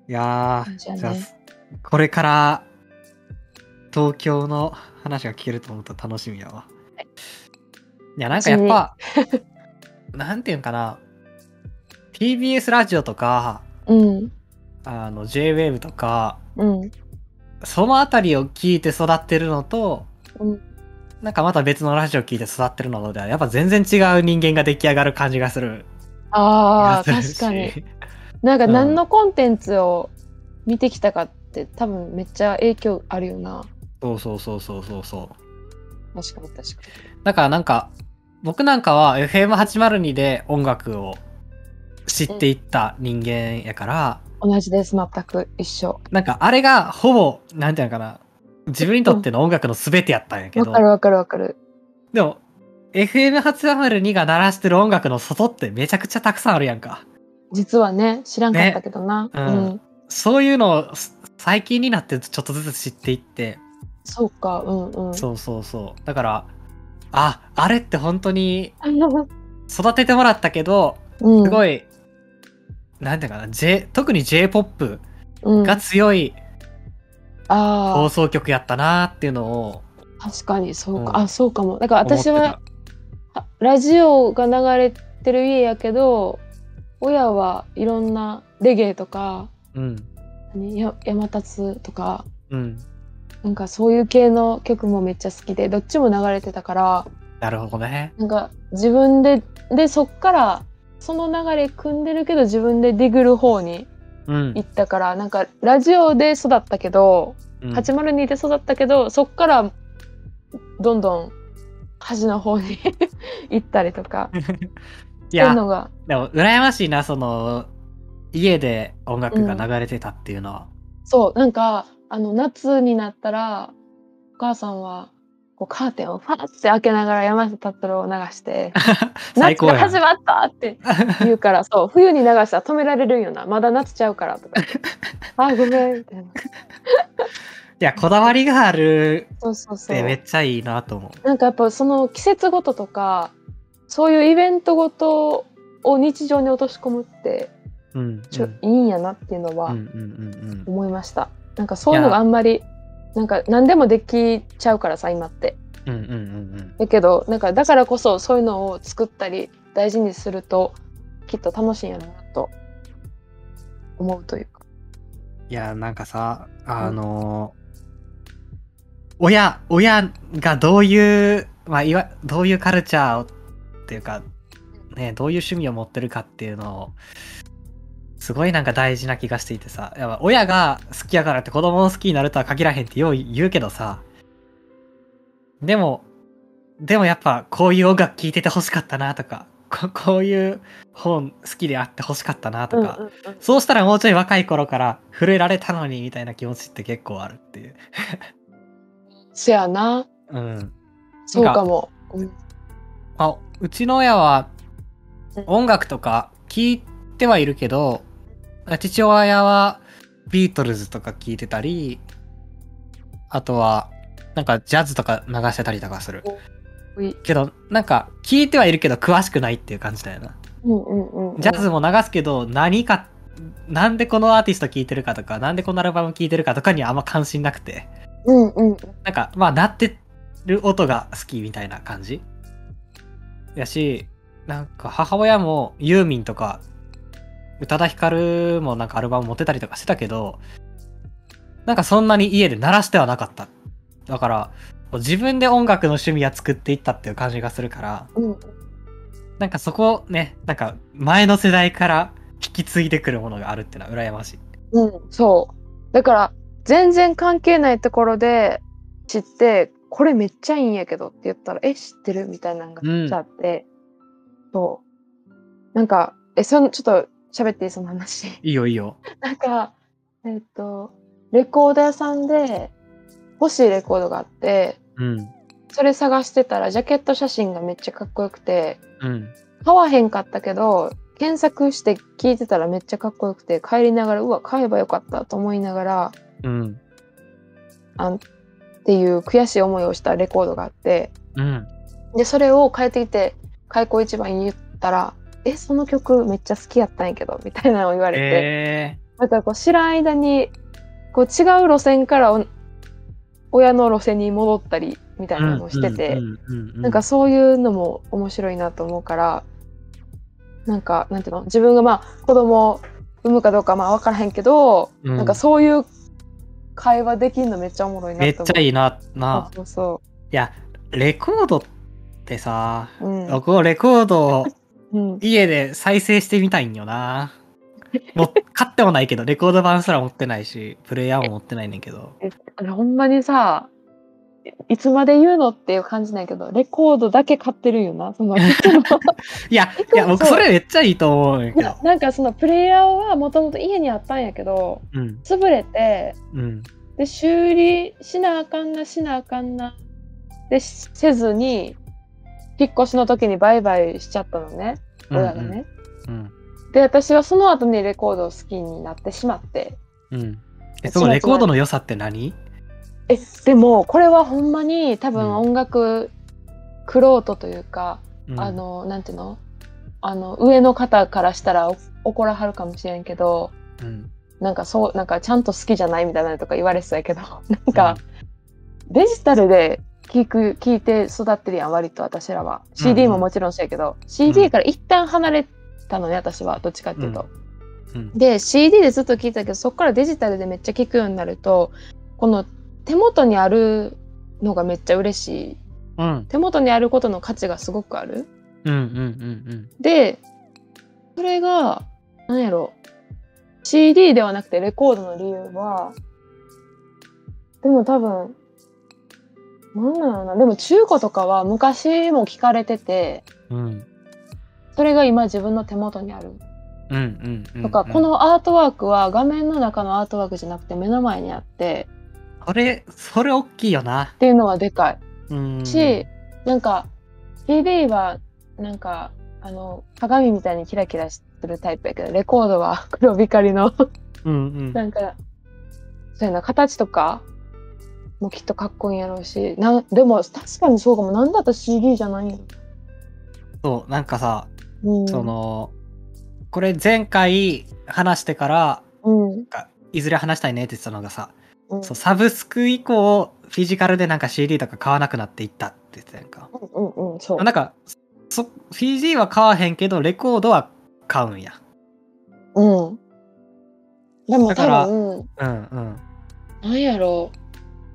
いや感じやー、じゃあ、 ね。 これから東京の話が聞けると思うと楽しみやわ。いや、なんかやっうちにぱ、なんていうんかな、ティービーエス ラジオとか、 うん、 あの ジェイウェーブ とか、 うん、 そのあたりを聞いて育ってるのと、 うん。 なんかまた別のラジオ聞いて育ってるのでは、やっぱ全然違う人間が出来上がる感じがする気がああ、 する確かに。 し。 なんかうん。 何のコンテンツを見てきたかって多分めっちゃ影響あるよな。 そうそうそうそうそうそう。 確かに確かだからなんか、僕なんかは エフエムはちまるに で音楽を知っに。 ていった人間やから、 うん、同じです、全く一緒。 なんかあれがほぼ、なんていうのかな、自分にとうん。 っての音楽の全てやったんやけど、 わかるわかるわかる。 でも、エフエムはちまるに が鳴らしてる音楽の外ってめちゃくちゃたくさんあるやんか。 実はね、知らんかったね。 けどな。 うん。 うん。 そういうのをす最近になってちょっとずつ知っていって、 そうか、うんうん。 そうそうそう。だから、あ、あれって本当に育ててもらったけど、 うん、 すごい、なんていうかな、J、特に J-ポップ がうん。 強い放あ送局やったなーっていうのを、 あ、確かにそうか。 うん、 あ、そうかも。だから私は、 思ってた。 あラジオが流れてる家やけど、親はいろんなレゲエとか、 うん。 何や山立とか、 うん。 なんかそういう系の曲もめっちゃ好きで、どっちも流れてたから、 なるほどね。 なんか自分で、で、そっからその流れ組んでるけど自分でディグる方にうん行。ったから、なんかラジオで育ったけど、 うん、 はちまるにで育ったけど、そっからどんどん端の方に行ったりとかいしてんや、 のが、 でも羨ましいな、その、家で音楽がうん、 流れてたっていうのは。 そう、なんか、あの、夏になったら、お母さんは、こう、カーテンをファーって開けながら山下達郎を流して、 最夏が始高やん。 まったって言うから、そう、冬に流したら止められるんよな。まだ夏ちゃうからとか言って。あ、ごめん、みたいな。 いや、こだわりがあるそうそうってめそっちゃいいなと思う。 う。なんかやっぱその季節ごととか、そういうイベントごとを日常に落とし込むって、 うんちょ、 うんいいんやなっていうのはうんうんうんうん。 思いました。なんかそういうのがあんまり、なんか何でもできちゃうからさ、今って。 うんうんうんうん。 だけど、なんかだからこそそういうのを作ったり大事にするときっと楽しいんやろなと思うというか。 いや、なんかさ、あのー親、親がどういう、まあ、いわ、どういうカルチャーをっていうか、ね、どういう趣味を持ってるかっていうのを、すごいなんか大事な気がしていてさ、やっぱ親が好きやからって子供の好きになるとは限らへんってよう言うけどさ、でも、でもやっぱこういう音楽聴いてて欲しかったなとか、ここういう本好きであって欲しかったなとか、 うんうんうん、 そうしたらもうちょい若い頃から触れられたのにみたいな気持ちって結構あるっていう。 せやな。 うん。 そうかも。うん、 あ、うちの親は音楽とか聴いてはいるけど、父親はビートルズとか聴いてたり、あとはなんかジャズとか流してたりとかする。けど、なんか聴いてはいるけど詳しくないっていう感じだよな。 うんうんうんうん、 ジャズも流すけど何か、なんでこのアーティスト聴いてるかとか、なんでこのアルバム聴いてるかとかにはあんま関心なくて。 うんうん、 なんか、まあ、鳴ってる音が好きみたいな感じやし、なんか母親もユーミンとか、宇多田ヒカルもなんかアルバム持ってたりとかしてたけど、なんかそんなに家で鳴らしてはなかった。だから、自分で音楽の趣味は作っていったっていう感じがするから、 うん、 なんかそこね、なんか前の世代から引き継いでくるものがあるっていうのは羨ましい。 うん、そう。だから全然関係ないところで知って、これめっちゃいいんやけどって言ったら、え、知ってるみたいなのがめっちゃあって、うん、そう。なんか、え、その、ちょっと喋っていいその話。 いいよいいよ。 なんか、えっと、レコード屋さんで欲しいレコードがあって、 うん。 それ探してたらジャケット写真がめっちゃかっこよくて、 うん。 買わへんかったけど、検索して聞いてたらめっちゃかっこよくて、帰りながら、うわ、買えばよかったと思いながら、 うん。 あんっていう悔しい思いをしたレコードがあって、 うん。 で、それを帰ってきて、開口一番に言ったら、え、その曲めっちゃ好きやったんやけど、みたいなのを言われて、 えだからこう知らん間にこう違う路線からお親の路線に戻ったりみたいなのをしてて、なんかそういうのも面白いなと思うから、なんかなんていうの、自分がまあ子供を産むかどうかまあ分からへんけど、 うんなんかそういう会話できるのめっちゃおもろいなめっと思う。 ちゃいいな、な。 そうそいや、レコードってさ、 う。うん。 僕もレコードをうん。 家で再生してみたいんよな。もう買ってもないけど、レコード版すら持ってないし、プレイヤーも持ってないねんけど。 えあのほんまにさ、いいつまで言うのっていう感じなんやけど、レコードだけ買ってるんよな。そのいつもいや、いや、僕そうそれめっちゃいいと思うんやけどいや。なんかそのプレイヤーはもともと家にあったんやけど、 うん。 潰れて、 うん。 で修理しなあかんなしなあかんなでしせずに、引っ越しの時に売買しちゃったのね、親がね。 うん。 で私はその後にレコードを好きになってしまって。 うん。え、そのレコードの良さって何？ えでもこれはほんまに多分うん音楽クロートというか、 うんあのなんていうの、あの上の方からしたらお怒らはるかもしれんけど、 うん。 なんかそうなんかちゃんと好きじゃないみたいなのとか言われてたけど、なんか、デジタルで聞く聞いて育ってるやん割と私らは。シーディー ももちろんそうやけど、シーディー から一旦離れたのね私はどっちかっていうと。 うんうんで シーディー でずっと聞いたけど、そっからデジタルでめっちゃ聞くようになると、この手元にあるのがめっちゃ嬉しい。 うん手元にあることの価値がすごくある。 うんうんうんでそれがなんやろ、 シーディー ではなくてレコードの理由は、でも多分なんだろうな、でも中古とかは昔も聞かれてて、 うんそれが今自分の手元にあるうんうんうんとか、このアートワークは画面の中のアートワークじゃなくて目の前にあってそれそれ大きいよな。 っていうのはでかい。 うんし、なんか シーディー はなんかあの鏡みたいにキラキラするタイプやけど、レコードは黒光りのうんうんなんかそうやな、形とかもきっとかっこいいんやろうし、なでも確かにそうかも。なんだったら シーディー じゃないんやろ。 そうなんかさ、 うん、 そのこれ前回話してからうんなんかいずれ話したいねって言ってたのがさ、 うんそうサブスク以降フィジカルでなんか シーディー とか買わなくなっていったって言ってたやんか。 うんうんうん、そう。 なんかそ シーディー は買わへんけどレコードは買うんや。 うん。でも多だから分、 うんうんなんやろう。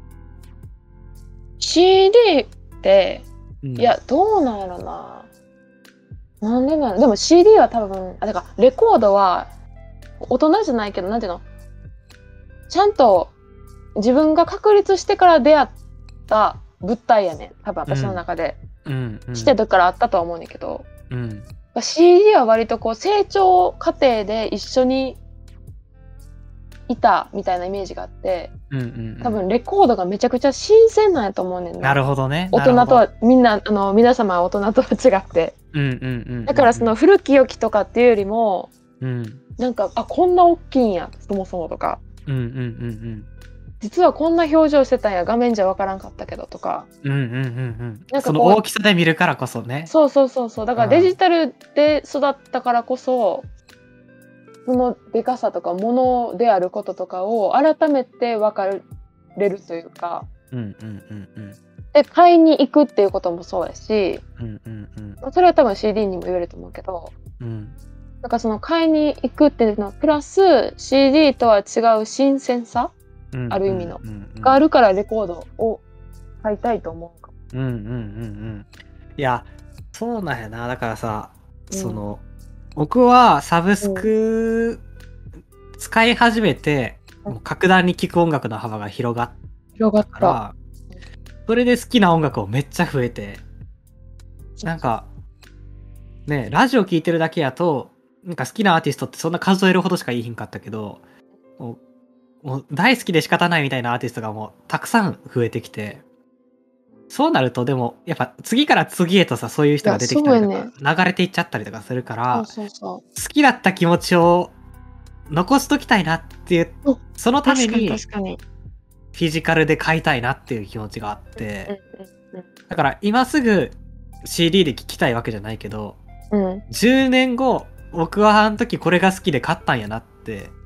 シーディー って、 うんいや、どうなんやろな。なんでなんやろ。でも シーディー は多分、あ、だからレコードは大人じゃないけど、なんていうの、ちゃんと自分が確立してから出会った物体やねん。多分私の中で。 うんうんちっちゃい時からあったとは思うんだけど、 うんシーディー は割とこう成長過程で一緒にいたみたいなイメージがあって、 うんうん多分レコードがめちゃくちゃ新鮮なんやと思うねんな。 なるほどね。 大人とはみんなあの皆様は大人とは違って、 うんうんうんうんだからその古き良きとかっていうよりも、 うんなんかあこんな大きいんやそもそもとか、 うんうんうん実はこんな表情してたんや画面じゃわからんかったけどとか、 うんうんうんうんなんかこうその大きさで見るからこそね。 そうそうそうそう、だからデジタルで育ったからこそ、そのでかさとかものであることとかを改めて分かれるというか、 うんうんうんうんで買いに行くっていうこともそうやし、 うんうんうんそれは多分 シーディー にも言えると思うけど、 うんだからその買いに行くっていうのはプラス シーディー とは違う新鮮さうんある意味のうんうんうんがあるからレコードを買いたいと思うかも。 うんうんうんうんいやそうなんやな。だからさ、 うんその僕はサブスク使い始めて、 うんもう格段に聴く音楽の幅が広がっ広がったた。 から、それで好きな音楽をめっちゃ増えて、なんかねラジオ聴いてるだけやとなんか好きなアーティストってそんな数えるほどしか言いひんかったけど、もうもう大好きで仕方ないみたいなアーティストがもうたくさん増えてきて、そうなるとでもやっぱ次から次へとさそういう人が出てきたりといやそうか、流れていっちゃったりとかするから、 そうそうそ好きだった気持ちを残しときたいなっていう、 うんそのう。確かにために確かに。 フィジカルで買いたいなっていう気持ちがあって、 うんだから今すぐ シーディー で聴きたいわけじゃないけど、 うんうん。 じゅうねんご僕はあの時これが好きで買ったんやなって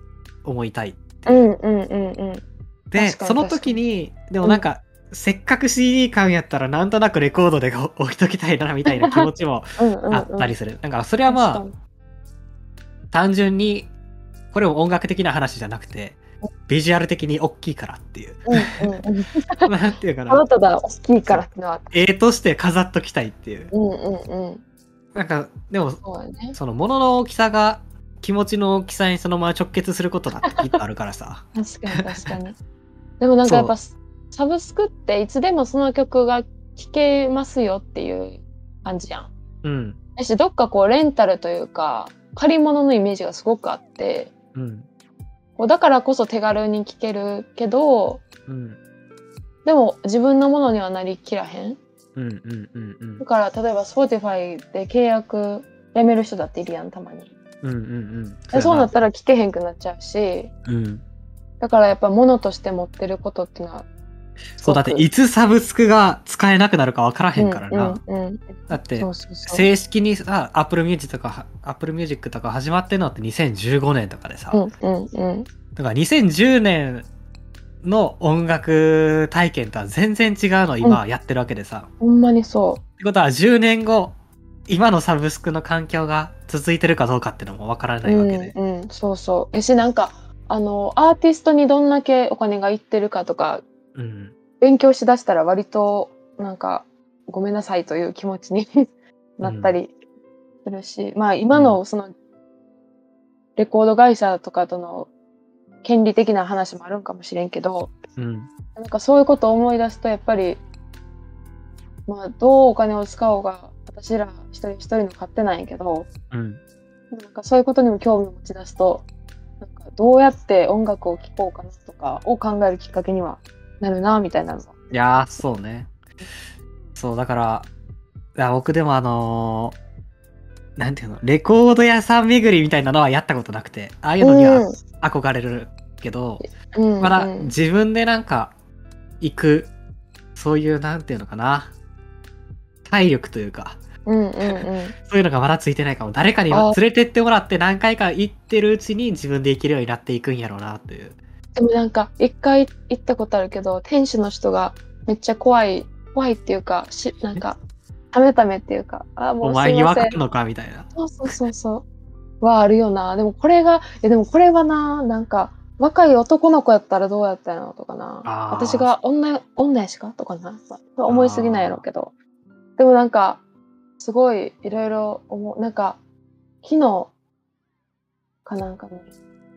思いたい。 うんうんうんうん。 で、 確かにその時に、でもなんか、せっかく シーディー 買うんやったらなんとなくレコードで置いときたいなみたいな気持ちもうんうんうんあったりする。なんかそれはまあ、 確かに単純に、これも音楽的な話じゃなくて、ビジュアル的に大きいからっていう。 うんうんうん。 なんていうかあなな。 ただ大きいからってのは。 絵として飾っときたいっていう。 うんうんうん。 なんか、でも、 そうだね。 その物の大きさが気持ちの大きさにそのまま直結することだってきっとあるからさ。 確かに確かに。でもなんかやっぱサブスクっていつでもその曲が聴けますよっていう感じやん。 うん。 だしどっかこうレンタルというか借り物のイメージがすごくあって、 うん。 こうだからこそ手軽に聴けるけど、 うん。 でも自分のものにはなりきらへん。 うんうんうんうんだから例えば Spotify で契約やめる人だっているやんたまに。 うんうんうんでそうなったら聴けへんくなっちゃうし、 うんだからやっぱ物として持ってることっていうのはそうだっていつサブスクが使えなくなるか分からへんからな、 うんうんうん、 だってそうそうそう正式にさ Apple Music とか Apple Music とか始まってんのってにせんじゅうごねんとかでさ、 うんうんうん、 だからにせんじゅうねんの音楽体験とは全然違うのを今やってるわけでさ、 うん、ほんまにそうってことはじゅうねんご今のサブスクの環境が続いてるかどうかっていうのも分からないわけで、 うんうん、そうそうえしなんかあのアーティストにどんだけお金がいってるかとか、 うん、 勉強しだしたら割となんかごめんなさいという気持ちになったりするし、うん、まあ今のそのレコード会社とかとの権利的な話もあるんかもしれんけど、 うん、 なんかそういうことを思い出すとやっぱりまあどうお金を使おうが私ら一人一人の勝手なんやけど、 うん、 なんかそういうことにも興味を持ち出すとなんかどうやって音楽を聴こうかなとかを考えるきっかけにはなるなみたいなのは。 いやーそうねそうだからいや僕でもあのー、なんていうのレコード屋さん巡りみたいなのはやったことなくてああいうのには憧れるけど、 うん、 まだ自分でなんか行くそういうなんていうのかな体力というか、 うんうんうん、 そういうのがまだついてないかも。誰かに連れてってもらって何回か行ってるうちに自分で行けるようになっていくんやろうなっていう。 でもなんか一回行ったことあるけど店主の人がめっちゃ怖い怖いっていうかしなんかためためっていうかあもうすいませんお前に分かるのかみたいな。 そうそうそうそうはあるよな。でもこれがえでもこれはななんか若い男の子やったらどうやったんやろとかな私が女女やしかとかな思いすぎないやろうけどでもなんかすごいいろいろ思うなんか昨日かなんかね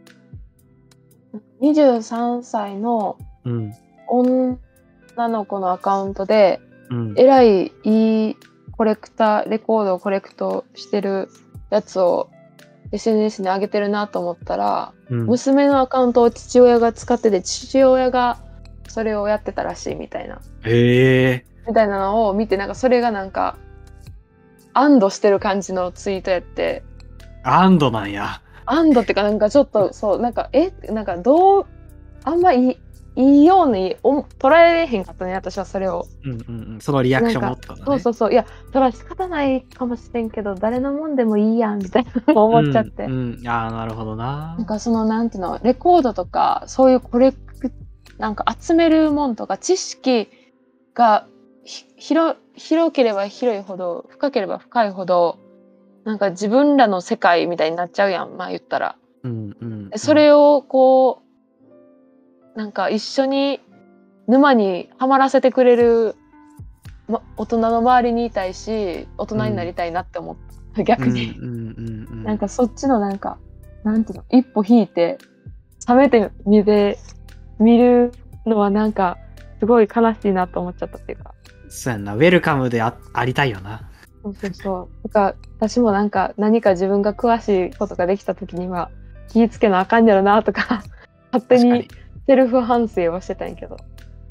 にじゅうさんさいの女の子のアカウントで、うん、えらいいいコレクターレコードをコレクトしてるやつを エスエヌエス に上げてるなと思ったら、うん、娘のアカウントを父親が使ってて父親がそれをやってたらしいみたいなへーみたいなのを見てなんかそれがなんか安堵してる感じのツイートやって安堵なんや安堵ってかなんかちょっとそうなんかえなんかどうあんまいいいいようにお捉えへんかったね私はそれを、 うんうんうん、そのリアクションもってことねそうそうそういやそれは仕方ないかもしれんけど誰のもんでもいいやんみたいな思っちゃって、 うんうん、ああなるほどななんかそのなんていうのレコードとかそういうコレクなんか集めるもんとか知識が広広ければ広いほど深ければ深いほどなんか自分らの世界みたいになっちゃうやんまあ言ったら、 うんうんうん、 それをこうなんか一緒に沼にはまらせてくれる、ま、大人の周りにいたいし大人になりたいなって思った、うん、逆に、うんうんうんうん、なんかそっちのなんかなんていうの一歩引いて冷めて見て見るのはなんかすごい悲しいなと思っちゃったっていうかそうやんなウェルカムで あ, ありたいよなそうそうそうだから私もなんか何か自分が詳しいことができた時には気ぃつけなあかんやろなとか勝手にセルフ反省はしてたんやけど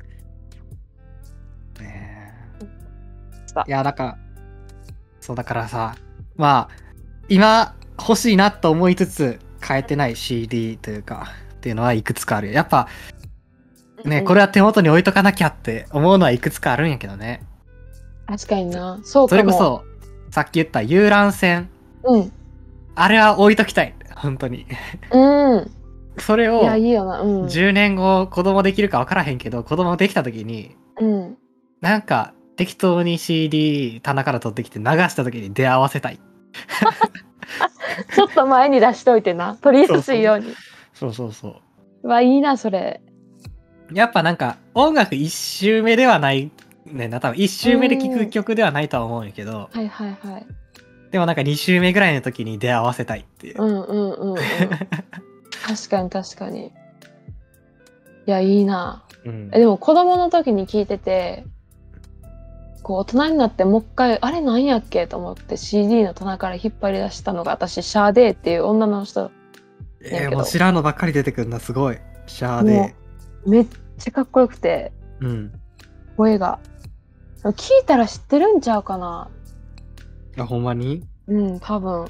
ねえいやだからそうだからさまあ今欲しいなと思いつつ買えてない シーディー というかっていうのはいくつかあるやっぱね、うん、これは手元に置いとかなきゃって思うのはいくつかあるんやけどね確かになそうかもそれこそさっき言った遊覧船、 うん、 あれは置いときたい本当にうんそれいや、 をいいよな。うん。 じゅうねんご子供できるか分からへんけど、子供できた時に、 うん。 なんか適当に シーディー 棚から取ってきて流した時に出会わせたい。 ちょっと前に出しといてな。取りやすいように。 そうそうそう。 うわ、いいな、それ。 やっぱなんか音楽一周目ではないねんな。多分一周目で聴く曲ではないとは思うんやけど、 はいはいはい。 でもなんかに周目ぐらいの時に出会わせたいっていう。 うんうんうんうん。確かに確かに。いや、いいな。 うんえ、でも子供の時に聞いてて、こう大人になってもう一回、あれなんやっけと思って シーディー の棚から引っ張り出したのが私、シャーデーっていう女の人。 えー、もう知らんのばっかり出てくるな、すごい。シャーもで。 うめっちゃかっこよくて、 うん。 声が。聞いたら知ってるんちゃうかな。 あ、ほんまにうん、多分。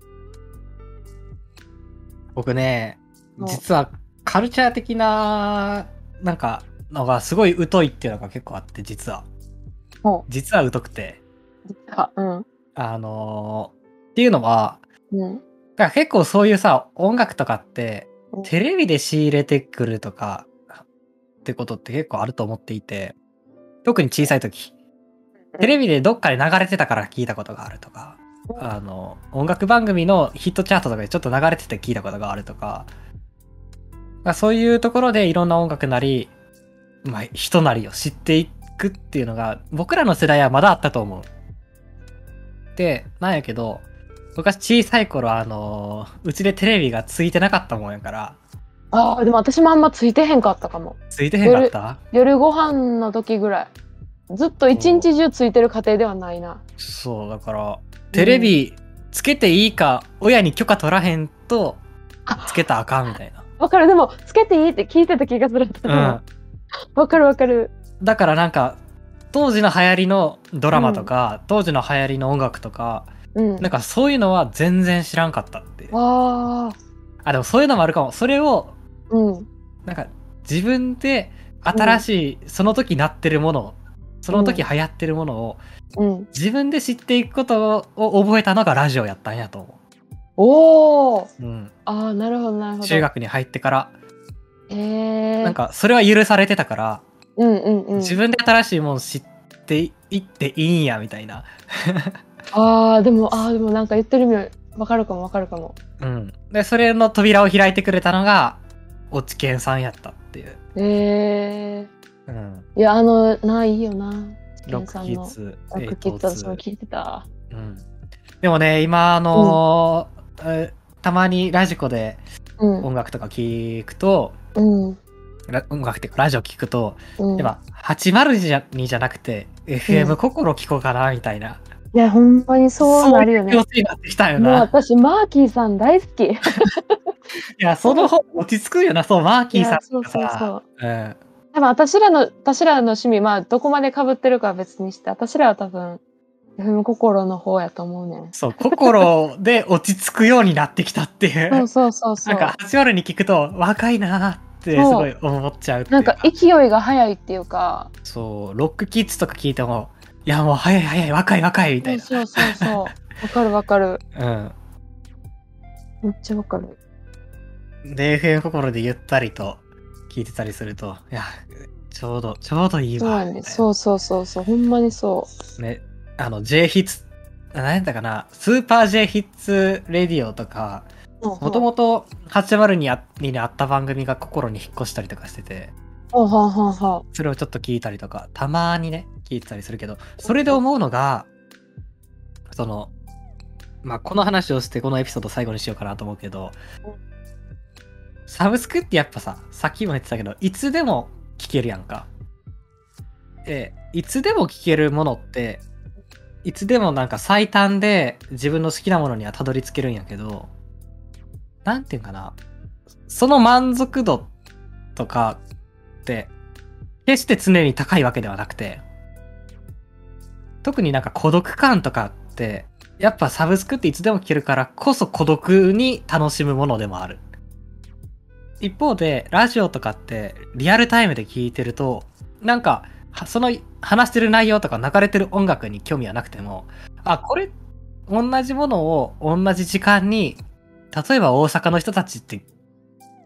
僕ね、 そう実はカルチャー的な、なんか、のがすごい疎いっていうのが結構あって、実は。 ほ実は疎くて。 う。あ、うん。 あのーっていうのは、 うん。 だから結構そういうさ、音楽とかってうん、 テレビで仕入れてくるとか、ってことって結構あると思っていて、特に小さい時、テレビでどっかで流れてたから聞いたことがあるとか、あの、音楽番組のヒットチャートとかでちょっと流れてて聞いたことがあるとか、まあそういうところでいろんな音楽なり、まあ人なりを知っていくっていうのが、僕らの世代はまだあったと思う。で、なんやけど、昔小さい頃あの、うちでテレビがついてなかったもんやから、 ああ、でも私もあんまついてへんかったかも。 ついてへんかった夜ご飯の時ぐらい。ずっと一日中ついてる家庭ではないな。 そう、だから、テレビつけていいか、親に許可取らへんと、つけたらあかんみたいな。 わかる。でも、つけていいって聞いてた気がする。 うん。 わかるわかる。 だからなんか、当時の流行りのドラマとか、うん、当時の流行りの音楽とか、うん、なんかそういうのは全然知らんかったっていう。 ああ、でもそういうのもあるかも。それを、 うん、 なんか自分で新しい、うん、その時なってるものを、その時流行ってるものを、うん、自分で知っていくことを覚えたのがラジオやったんやと思う。 おお、 うん、 ああ、なるほどなるほど。 中学に入ってから、 えー、 なんかそれは許されてたから、 うんうんうん、 自分で新しいもの知っていっていいんやみたいな。 ああ、でもああでもなんか言ってる意味わかるかもわかるかも。 うん。でそれの扉を開いてくれたのがおちけんさんやったっていう。 えー、うん。 いやあのないいよな。 ロックキッズ、 ロックキッズ私も聞いてた。 うん。でもね今あのーうん、たまにラジコで音楽とか聞くと、うん、音楽っていうかラジオ聞くと、うん、やっぱはちまるにじゃなくて エフエム 心聞こうかなみたいな。 いやほんまにそうなるよね。 そういう気持ちになってきたよな。 もう私マーキーさん大好き。いやその方落ち着くよな。そうマーキーさんそうそうそう。 うん。 でも私らの私らの趣味まあどこまで被ってるかは別にして私らは多分エフエム 心の方やと思うね。 そう心で落ち着くようになってきたっていう。 そうそうそうそう。 なんかはちまるに聞くと若いなってすごい思っちゃうっていうか。 なんか勢いが早いっていうか。 そうロックキッズとか聞いてもいやもう早い早い若い若いみたいな。 そうそうそうそう。わかるわかる。 うん。 めっちゃわかる。 で エフエム 心でゆったりと聞いてたりするといやちょうどちょうどいいわ。 そうね。そうそうそうそうほんまにそう。 ねあの J ヒッツ何やったかなスーパー J ヒッツレディオとかもともとはちまるにあった番組が心に引っ越したりとかしてて、 はあはあはあ、 それをちょっと聞いたりとかたまにね聞いてたりするけど、それで思うのがそのまあこの話をしてこのエピソード最後にしようかなと思うけど、サブスクってやっぱささっきも言ってたけどいつでも聞けるやんか。でいつでも聞けるものっていつでもなんか最短で自分の好きなものにはたどり着けるんやけど、なんていうかな、その満足度とかって決して常に高いわけではなくて、特になんか孤独感とかってやっぱサブスクっていつでも聞けるからこそ孤独に楽しむものでもある。一方でラジオとかってリアルタイムで聞いてるとなんかその話してる内容とか流れてる音楽に興味はなくても、あこれ同じものを同じ時間に例えば大阪の人たちって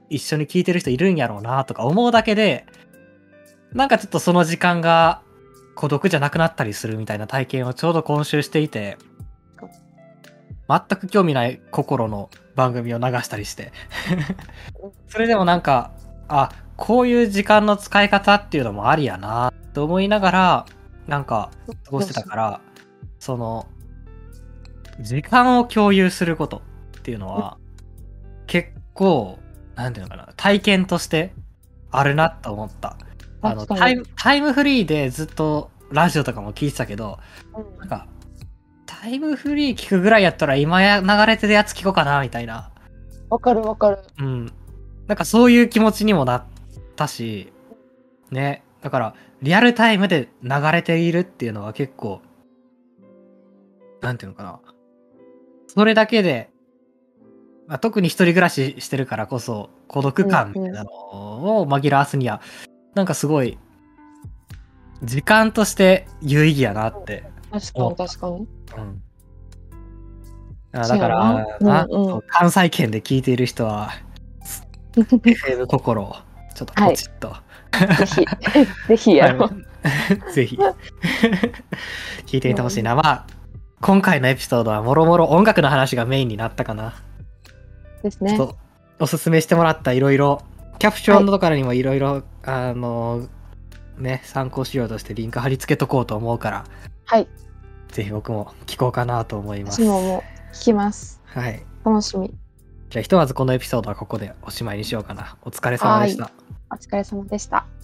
一緒に聞いてる人いるんやろうなとか思うだけで、なんかちょっとその時間が孤独じゃなくなったりするみたいな体験をちょうど今週していて、全く興味ない心の番組を流したりしてそれでもなんか、あ、こういう時間の使い方っていうのもありやなと思いながらなんか過ごしてたから、その時間を共有することっていうのは結構なんていうのかな、体験としてあるなと思った。あのタイムタイムフリーでずっとラジオとかも聞いてたけど、 うん、 なんかタイムフリー聞くぐらいやったら今や流れてるやつ聞こうかなみたいな。 わかるわかる。 うん。なんかそういう気持ちにもなったし、ね。だからリアルタイムで流れているっていうのは結構、なんていうのかな。それだけで、まあ、特に一人暮らししてるからこそ孤独感みたいなのを紛らわすには、なんかすごい時間として有意義やなって確かに確かに。 うん、あだからな、うんうん、関西圏で聞いている人はエフエム 心をちょっとポチッと、 はい、ぜひぜひやろう、 はい、ぜひ聞いてみてほしいな、うん、まあ今回のエピソードはもろもろ音楽の話がメインになったかなですね。 ちょっとおすすめしてもらったいろいろキャプションとかにもいろいろあのね参考資料としてリンク貼り付けとこうと思うから、 はい、 ぜひ僕も聞こうかなと思います。 私ももう聞きます。 はい。 楽しみ。 じゃあひとまずこのエピソードはここでおしまいにしようかな。お疲れ様でした。 お疲れ様でした。